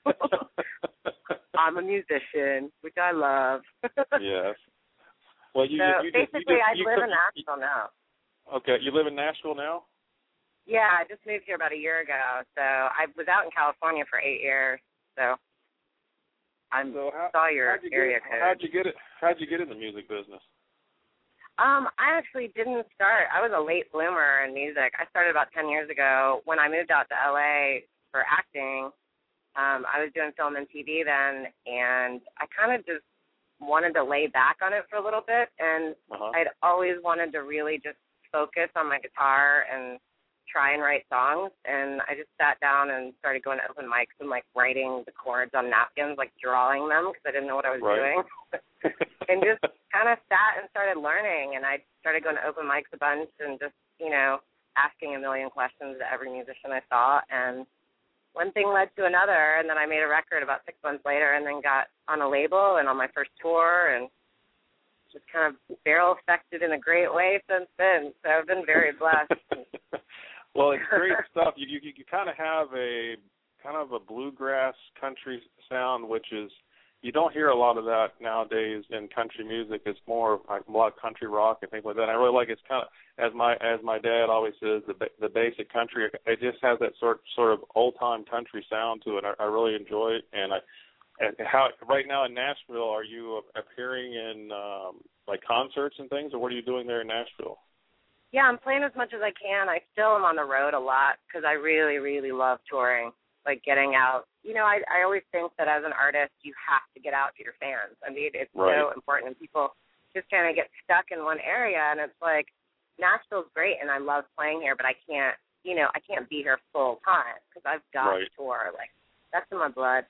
I'm a musician, which I love. Yes. Well, you, so you, you basically, just, you, I you live cook, in Nashville now. Okay, you live in Nashville now? Yeah, I just moved here about a year ago. So I was out in California for eight years. So I So how, saw your how'd you area get, code. How'd you get it? How'd you get in the music business? Um, I actually didn't start. I was a late bloomer in music. I started about ten years ago when I moved out to L A for acting. Um, I was doing film and T V then, and I kind of just wanted to lay back on it for a little bit, and Uh-huh. I'd always wanted to really just focus on my guitar and try and write songs, and I just sat down and started going to open mics and, like, writing the chords on napkins, like drawing them because I didn't know what I was Right. doing, and just kind of sat and started learning, and I started going to open mics a bunch and just, you know, asking a million questions to every musician I saw, and one thing led to another, and then I made a record about six months later and then got on a label and on my first tour and just kind of barrel effected in a great way since then. So I've been very blessed. Well, it's great stuff. You, you you kind of have a kind of a bluegrass country sound, which is you don't hear a lot of that nowadays in country music. It's more like a lot of country rock and things like that. And I really like it's kind of as my as my dad always says the the basic country. It just has that sort sort of old time country sound to it. I, I really enjoy it, and I and how right now in Nashville, are you appearing in um, like concerts and things, or what are you doing there in Nashville? Yeah, I'm playing as much as I can. I still am on the road a lot because I really, really love touring, like getting out. You know, I I always think that as an artist, you have to get out to your fans. I mean, it's right. so important. And people just kind of get stuck in one area, and it's like, Nashville's great, and I love playing here, but I can't, you know, I can't be here full time because I've got right. to tour. Like, that's in my blood.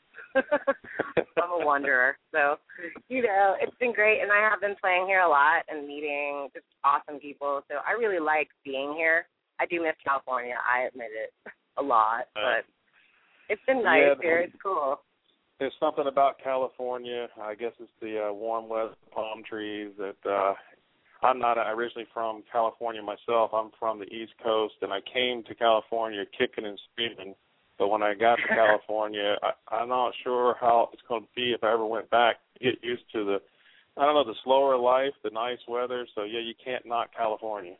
I'm a wanderer. So, you know, it's been great, and I have been playing here a lot and meeting just awesome people. So I really like being here. I do miss California. I admit it a lot, but it's been nice yeah, here. It's cool. There's something about California. I guess it's the uh, warm weather, palm trees. That uh, I'm not originally from California myself. I'm from the East Coast, and I came to California kicking and screaming. But when I got to California, I, I'm not sure how it's going to be if I ever went back. Get used to the, I don't know, the slower life, the nice weather. So yeah, you can't knock California.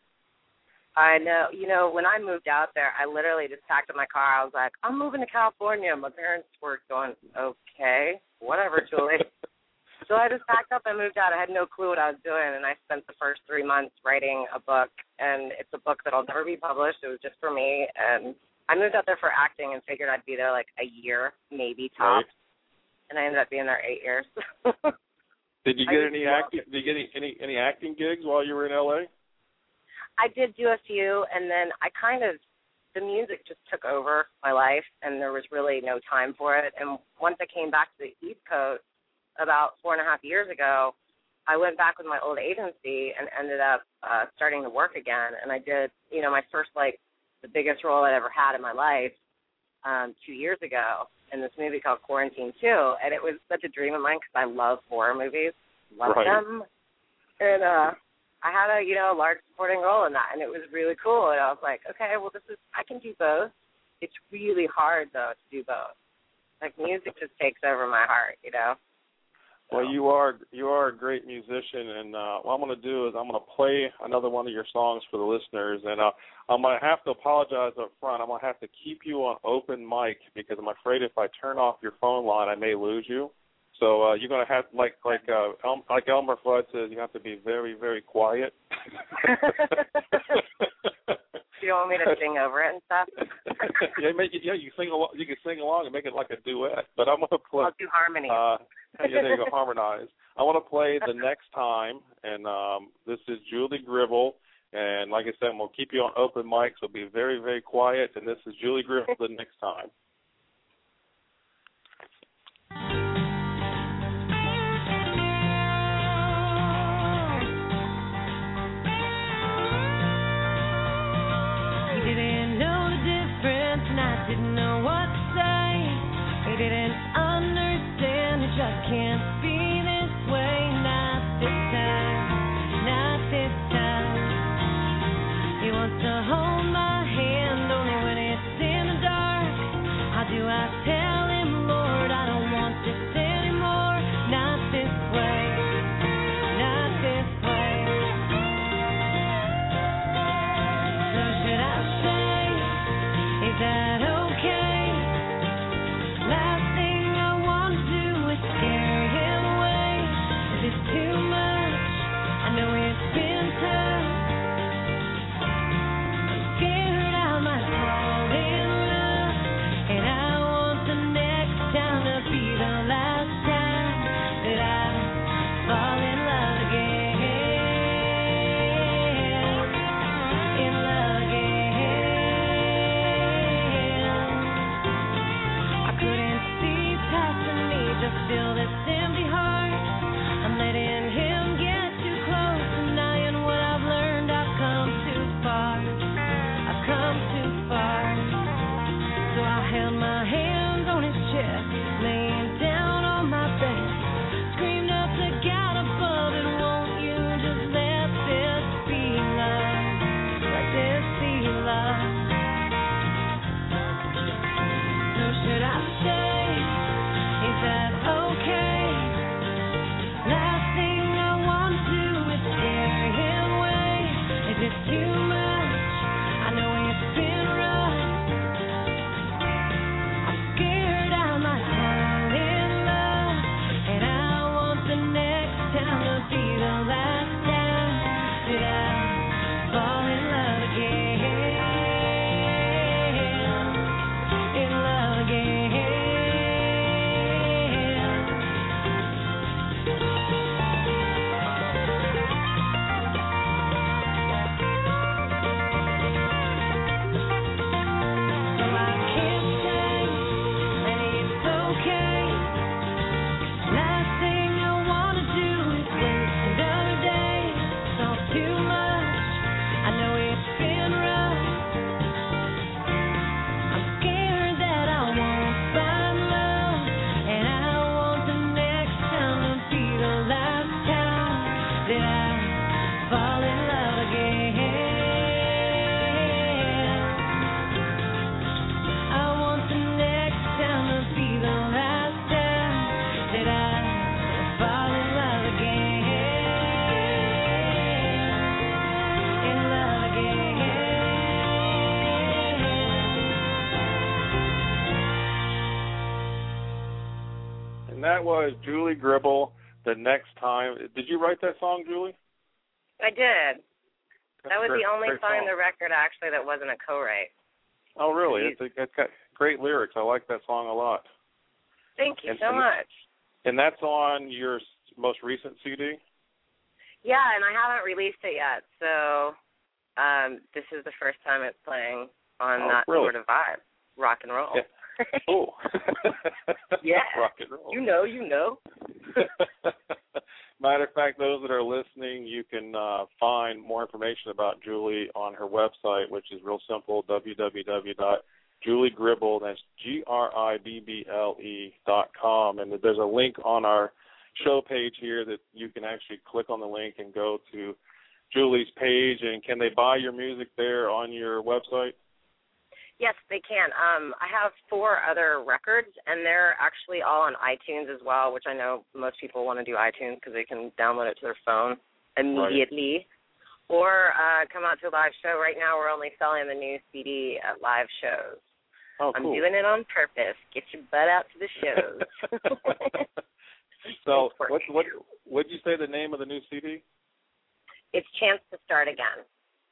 I know. You know, when I moved out there, I literally just packed up my car. I was like, I'm moving to California. My parents were going, okay, whatever, Julie. So I just packed up and moved out. I had no clue what I was doing, and I spent the first three months writing a book, and it's a book that'll never be published. It was just for me, and I moved out there for acting and figured I'd be there like a year, maybe tops, right. And I ended up being there eight years. Did you get any acting? Did you get any, any any acting gigs while you were in L A? I did do a few, and then I kind of, the music just took over my life, and there was really no time for it. And once I came back to the East Coast about four and a half years ago, I went back with my old agency and ended up uh, starting to work again. And I did, you know, my first, like, the biggest role I'd ever had in my life um, two years ago in this movie called Quarantine two. And it was such a dream of mine because I love horror movies, love right. them. And, uh, I had a, you know, a large supporting role in that, and it was really cool. And I was like, okay, well, this is, I can do both. It's really hard, though, to do both. Like, music just takes over my heart, you know? So. Well, you are you are a great musician, and uh, what I'm going to do is I'm going to play another one of your songs for the listeners, and uh, I'm going to have to apologize up front. I'm going to have to keep you on open mic because I'm afraid if I turn off your phone line, I may lose you. So uh, you're going to have, like like uh, El- like Elmer Fudd says, you have to be very, very quiet. You don't want me to sing over it and stuff? yeah, make it, yeah, you sing along, you can sing along and make it like a duet. But I'm going to play. I'll do harmony. Uh, yeah, there you go, harmonize. I want to play The Next Time, and um, this is Julie Gribble. And like I said, we'll keep you on open mic, so be very, very quiet. And this is Julie Gribble, The Next Time. Didn't know what to say. He didn't understand. He just can't be this way. Not this time. Not this time. He wants to hold my hand only when it's in the dark. How do I tell him, Lord, I don't want this anymore? Not this way. Not this way. So should I say, is that okay? Last thing I want to do is scare him and that was Julie Gribble. The Next Time. Did you write that song, Julie? I did. That's that was great, the only song song in the record, actually, that wasn't a co-write. Oh, really? It's, a, it's got great lyrics. I like that song a lot. Thank you and, so and, much. And that's on your most recent C D? Yeah, and I haven't released it yet, so um, this is the first time it's playing on oh, that really? sort of vibe, rock and roll. Yeah. Oh. Yeah. Rock and roll. You know, you know. Matter of fact, those that are listening, you can uh, find more information about Julie on her website, which is real simple, w w w dot julie gribble, that's G R I B B L E dot com. And there's a link on our show page here that you can actually click on the link and go to Julie's page. And can they buy your music there on your website? Yes, they can. Um, I have four other records, and they're actually all on iTunes as well, which I know most people want to do iTunes because they can download it to their phone immediately. Right. Or uh, come out to a live show. Right now we're only selling the new C D at live shows. Oh, I'm cool. doing it on purpose. Get your butt out to the shows. So what what what did you say the name of the new C D? It's Chance to Start Again.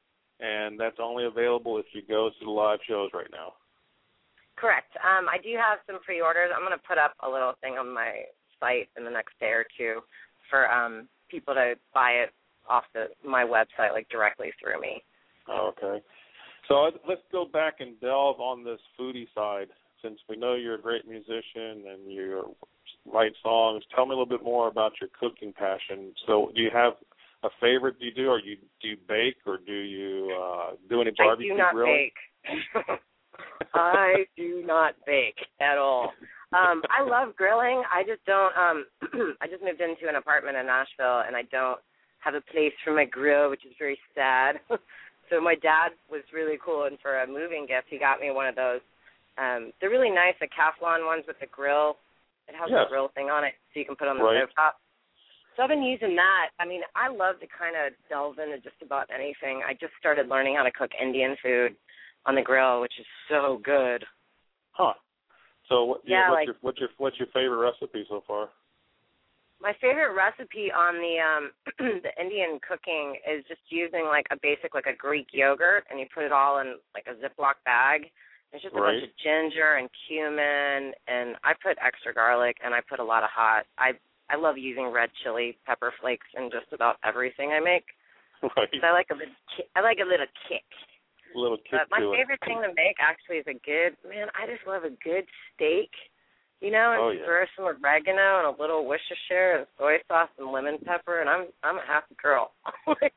And that's only available if you go to the live shows right now. Correct. Um, I do have some pre-orders. I'm going to put up a little thing on my site in the next day or two for um, people to buy it off the my website, like directly through me. Oh, okay. So let's go back and delve on this foodie side. Since we know you're a great musician and you write songs, tell me a little bit more about your cooking passion. So do you have a favorite you do, or you do you bake, or do you uh, do any barbecue I do not grilling? bake. I do not bake at all. Um, I love grilling. I just don't. Um, I just moved into an apartment in Nashville, and I don't have a place for my grill, which is very sad. So my dad was really cool, and for a moving gift, he got me one of those. Um, they're really nice, the Calphalon ones with the grill. It has yes. a grill thing on it, so you can put on the right. stovetop. So I've been using that. I mean, I love to kind of delve into just about anything. I just started learning how to cook Indian food on the grill, which is so good. Huh. So what, yeah, what's, like, your, what's, your, what's your favorite recipe so far? My favorite recipe on the um, the Indian cooking is just using, like, a basic, like a Greek yogurt, and you put it all in, like, a Ziploc bag. It's just a right. bunch of ginger and cumin, and I put extra garlic, and I put a lot of hot. I I love using red chili pepper flakes in just about everything I make. Right. So I like a little, I like a little kick. A little kick But my to favorite it. thing to make actually is a good, man, I just love a good steak, you know, and oh, yeah. throw some oregano and a little Worcestershire and soy sauce and lemon pepper, and I'm I'm a happy girl. like,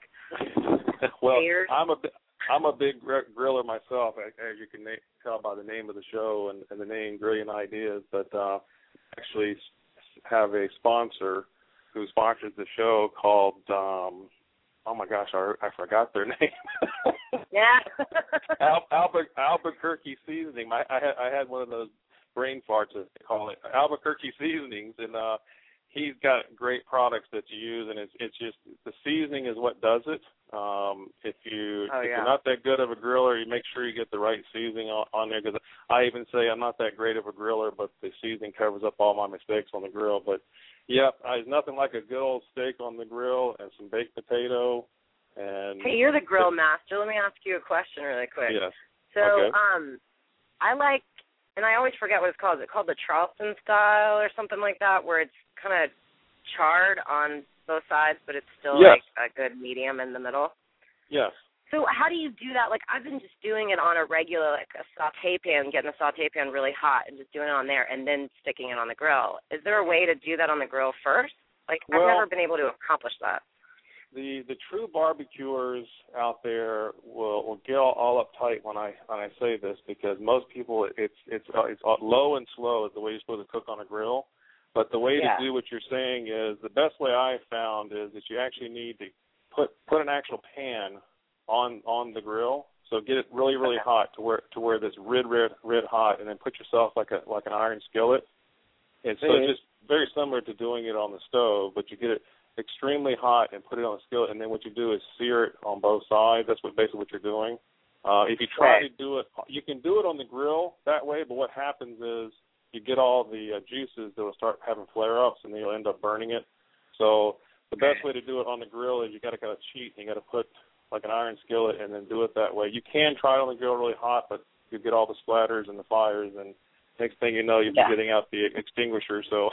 well, Beers. I'm a I'm a big gr- griller myself, as you can na- tell by the name of the show and, and the name Brilliant Ideas. But uh, actually have a sponsor who sponsors the show called um, oh my gosh, I, I forgot their name. yeah. Al, Albu- Albuquerque Seasoning. I, I had I had one of those brain farts, as they call it, Albuquerque Seasonings, and uh, he's got great products that you use, and it's it's just the seasoning is what does it. Um, if you oh, if yeah. you're not that good of a griller, you make sure you get the right seasoning on, on there. Because I even say I'm not that great of a griller, but the seasoning covers up all my mistakes on the grill. But yep, there's nothing like a good old steak on the grill and some baked potato. And hey, you're the grill master. Let me ask you a question really quick. Yes. So, okay. um, I like, and I always forget what it's called. Is it called the Charleston style or something like that, where it's kind of charred on both sides, but it's still yes. like a good medium in the middle? Yes. So how do you do that? Like, I've been just doing it on a regular, like a saute pan, getting the saute pan really hot and just doing it on there and then sticking it on the grill. Is there a way to do that on the grill first? Like, well, I've never been able to accomplish that. The the true barbecuers out there will, will get all, all uptight when I when I say this, because most people it's it's uh, it's low and slow is the way you're supposed to cook on a grill. But the way yeah. to do what you're saying is the best way I've found is that you actually need to put put an actual pan on on the grill. So get it really really okay. hot to where to where this red red red hot, and then put yourself like a like an iron skillet. And so mm-hmm. it's just very similar to doing it on the stove, but you get it extremely hot and put it on the skillet, and then what you do is sear it on both sides. That's what basically what you're doing. Uh, if you try right. to do it, you can do it on the grill that way, but what happens is you get all the uh, juices that will start having flare-ups, and then you'll end up burning it. So the best way to do it on the grill is you got to kind of cheat, and you got to put like an iron skillet and then do it that way. You can try it on the grill really hot, but you get all the splatters and the fires, and next thing you know, you'll yeah. be getting out the extinguisher. So,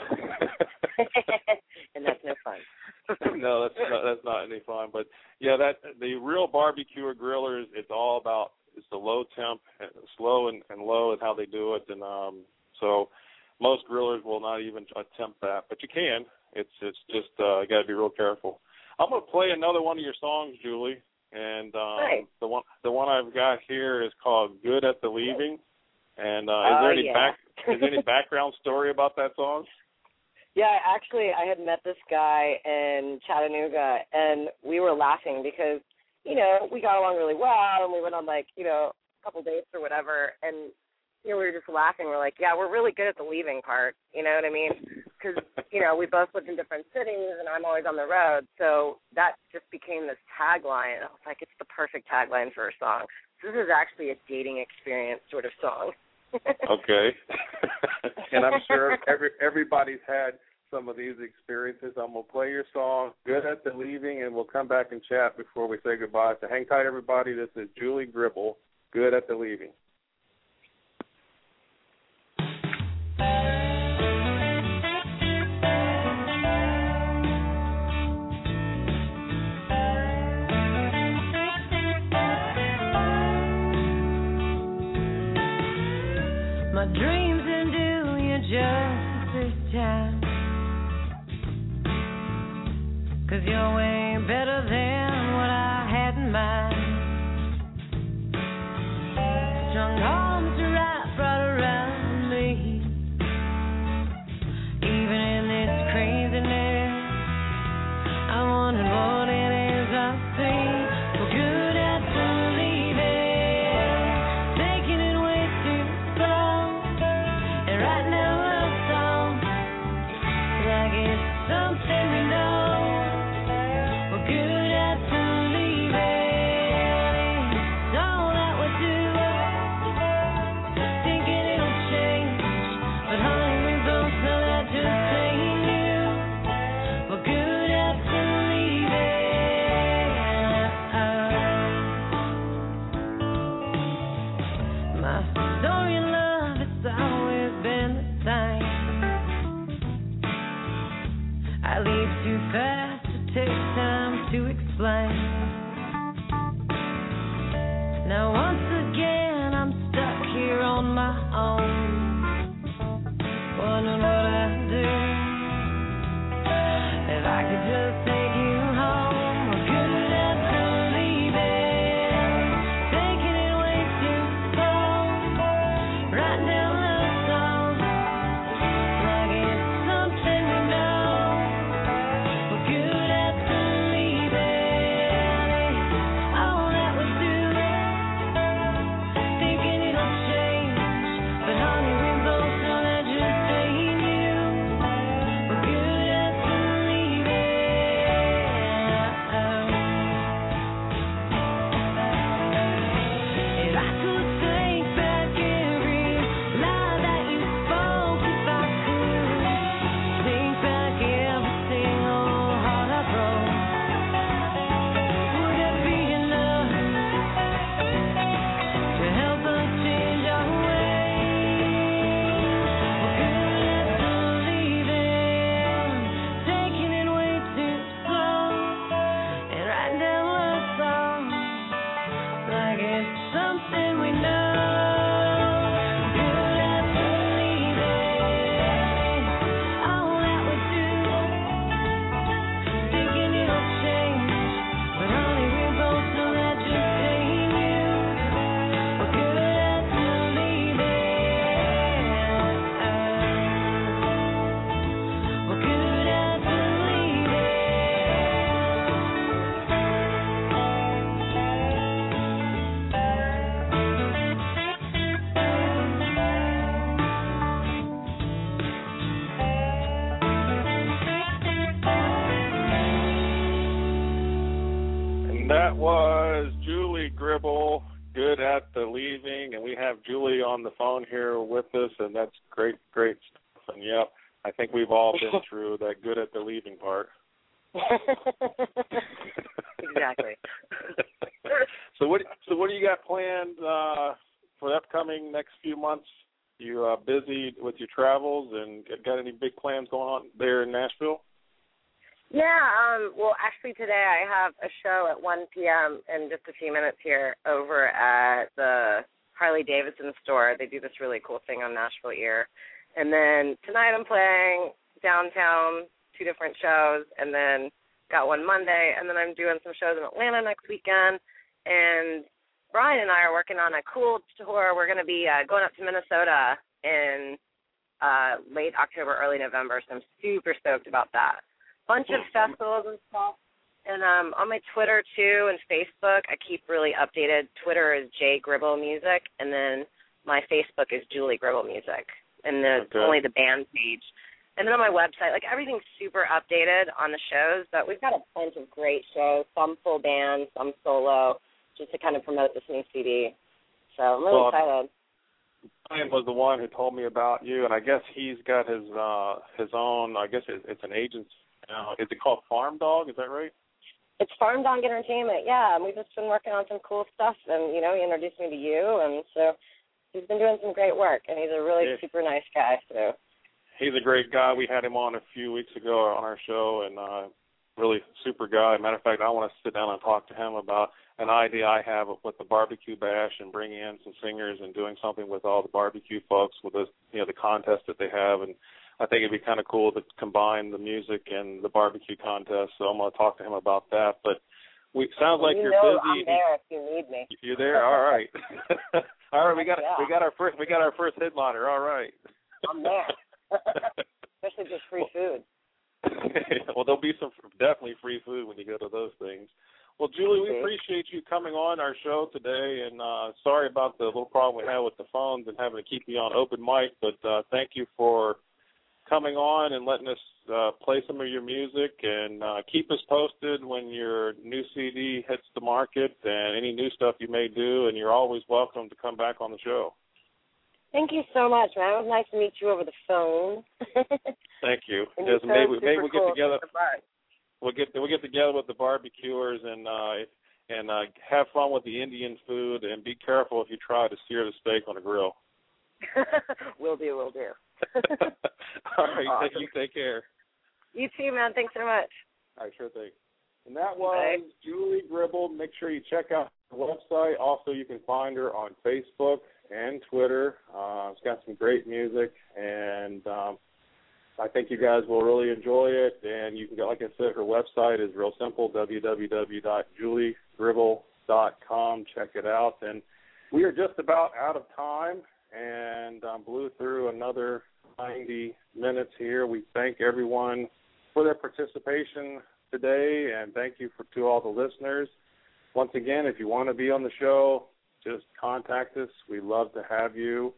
and that's no fun. no, that's not, that's not any fun. But yeah, that the real barbecue or grillers, it's all about it's the low temp, slow and, and low is how they do it, and um, so most grillers will not even attempt that, but you can. It's it's just uh, you got to be real careful. I'm going to play another one of your songs, Julie, and um, right. the one the one I've got here is called "Good at the Leaving." And uh, is oh, there any yeah. back is there any background story about that song? Yeah, actually, I had met this guy in Chattanooga, and we were laughing because, you know, we got along really well, and we went on, like, you know, a couple dates or whatever, and, you know, we were just laughing. We're like, yeah, we're really good at the leaving part, you know what I mean? Because, you know, we both lived in different cities, and I'm always on the road, so that just became this tagline. I was like, it's the perfect tagline for a song. This is actually a dating experience sort of song. Okay. And I'm sure every, everybody's had some of these experiences. I'm going to play your song, Good at the Leaving, and we'll come back and chat before we say goodbye. So hang tight, everybody. This is Julie Gribble, Good at the Leaving. My dreams didn't do you justice this time, 'cause you're way better than what I had in mind. Strong arms wrapped right around me, even in this craziness. I wondered what it is I see. We're good at believing, taking it way too slow. Right now love song, like it's something we know. We're good at believing, it's all that we do. Thinking it'll change, but honey, we both know that just ain't you. We're good at believing. My story in love, it's always been the same. I leave too fast to take time to explain. Now once again I'm stuck here on my own, wondering what I'd do if I could just take you home. We're good at believing, taking it way too slow. Right now love song, like it's something we know. We're good at believing, all that we do. Thinking it'll change, but honey, we both know that just ain't you. We're good at believing. If I could take back every lie that you spoke, if I could take back every single heart I broke, would it be enough to help us change our ways? We're good at believing, taking it way too slow, and writing down love songs like it's something we know. Good at believing, all that we do. Thinking it'll change, but honey, we both know that just ain't you. We're good at believing. We're good at And that was Julie Gribble, good at the leaving, and we have Julie on the phone here with us, and that's great, great stuff. And, yeah, I think we've all been through that good at the leaving part. Exactly. so what So what do you got planned uh, for the upcoming next few months? You uh, busy with your travels, and got any big plans going on there in Nashville? Yeah, um, well, actually today I have a show at one p.m. in just a few minutes here over at the Harley-Davidson store. They do this really cool thing on Nashville Ear. And then tonight I'm playing downtown, two different shows, and then got one Monday, and then I'm doing some shows in Atlanta next weekend. And Brian and I are working on a cool tour. We're going to be uh, going up to Minnesota in uh, late October, early November, so I'm super stoked about that. Bunch of festivals and stuff. And um, on my Twitter, too, and Facebook, I keep really updated. Twitter is J Gribble Music, and then my Facebook is Julie Gribble Music, and the, okay. only the band page. And then on my website, like, everything's super updated on the shows, but we've got a bunch of great shows, some full band, some solo, just to kind of promote this new C D. So I'm really well, excited. Brian was the one who told me about you, and I guess he's got his uh, his own, I guess it, it's an agency now. Is it called Farm Dog? Is that right? It's Farm Dog Entertainment, yeah, and we've just been working on some cool stuff, and, you know, he introduced me to you, and so he's been doing some great work, and he's a really yeah. super nice guy, so. He's a great guy. We had him on a few weeks ago on our show, and uh, really super guy. Matter of fact, I want to sit down and talk to him about an idea I have with the barbecue bash and bringing in some singers and doing something with all the barbecue folks with the, you know, the contest that they have. And I think it'd be kind of cool to combine the music and the barbecue contest. So I'm going to talk to him about that. But we sounds like you you're know busy. I'm there if you need me. You're there. All right. All right. We got yeah. we got our first we got our first headliner. All right. I'm there. Especially just free food. Well, there'll be some definitely free food when you go to those things. Well, Julie, we appreciate you coming on our show today, and uh, sorry about the little problem we had with the phones and having to keep you on open mic, but uh, thank you for coming on and letting us uh, play some of your music, and uh, keep us posted when your new C D hits the market and any new stuff you may do, and you're always welcome to come back on the show. Thank you so much, man. It was nice to meet you over the phone. Thank you. Yes, maybe maybe we'll cool. get together. We'll get we'll get together with the barbecuers and uh, and uh, have fun with the Indian food, and be careful if you try to sear the steak on a grill. Will do, will do. All right, awesome. You take care. You too, man. Thanks so much. All right, sure thing. And that was Bye. Julie Gribble. Make sure you check out the website. Also, you can find her on Facebook and Twitter. Uh, it's got some great music, and um, I think you guys will really enjoy it. And you can go, like I said, her website is real simple, w w w dot julie gribble dot com. Check it out. And we are just about out of time, and um, blew through another ninety minutes here. We thank everyone for their participation today, and thank you for, to all the listeners. Once again, if you want to be on the show, just contact us. We'd love to have you.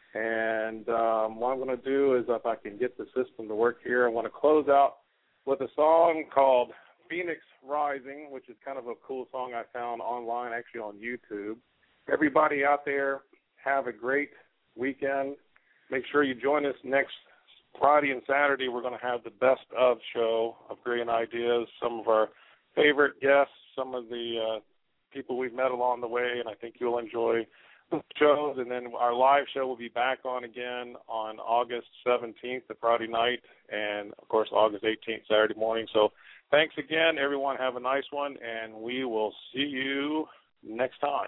And um, what I'm going to do is, if I can get the system to work here, I want to close out with a song called Phoenix Rising, which is kind of a cool song I found online, actually on YouTube. Everybody out there, have a great weekend. Make sure you join us next Friday and Saturday. We're going to have the best of show of Brilliant Ideas, some of our favorite guests, some of the uh, people we've met along the way, and I think you'll enjoy the shows. And then our live show will be back on again on August seventeenth, the Friday night, and, of course, August eighteenth, Saturday morning. So thanks again, everyone. Have a nice one, and we will see you next time.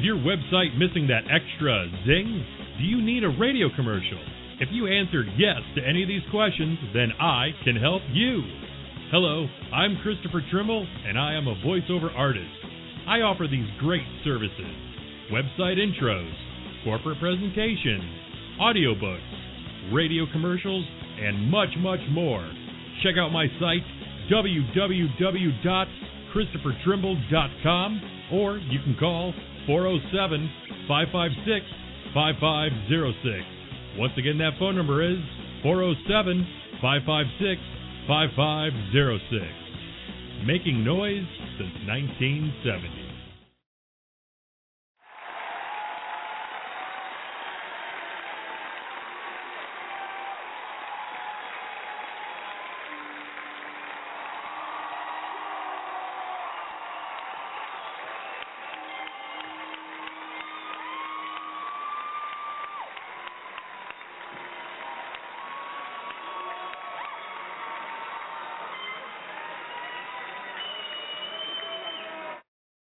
your website missing that extra zing? Do you need a radio commercial? If you answered yes to any of these questions, then I can help you. Hello, I'm Christopher Trimble, and I am a voiceover artist. I offer these great services: website intros, corporate presentations, audiobooks, radio commercials, and much, much more. Check out my site, w w w dot christopher trimble dot com, or you can call four oh seven, five five six, five five oh six. Once again, that phone number is four oh seven, five five six, five five oh six. Making noise since nineteen seventy.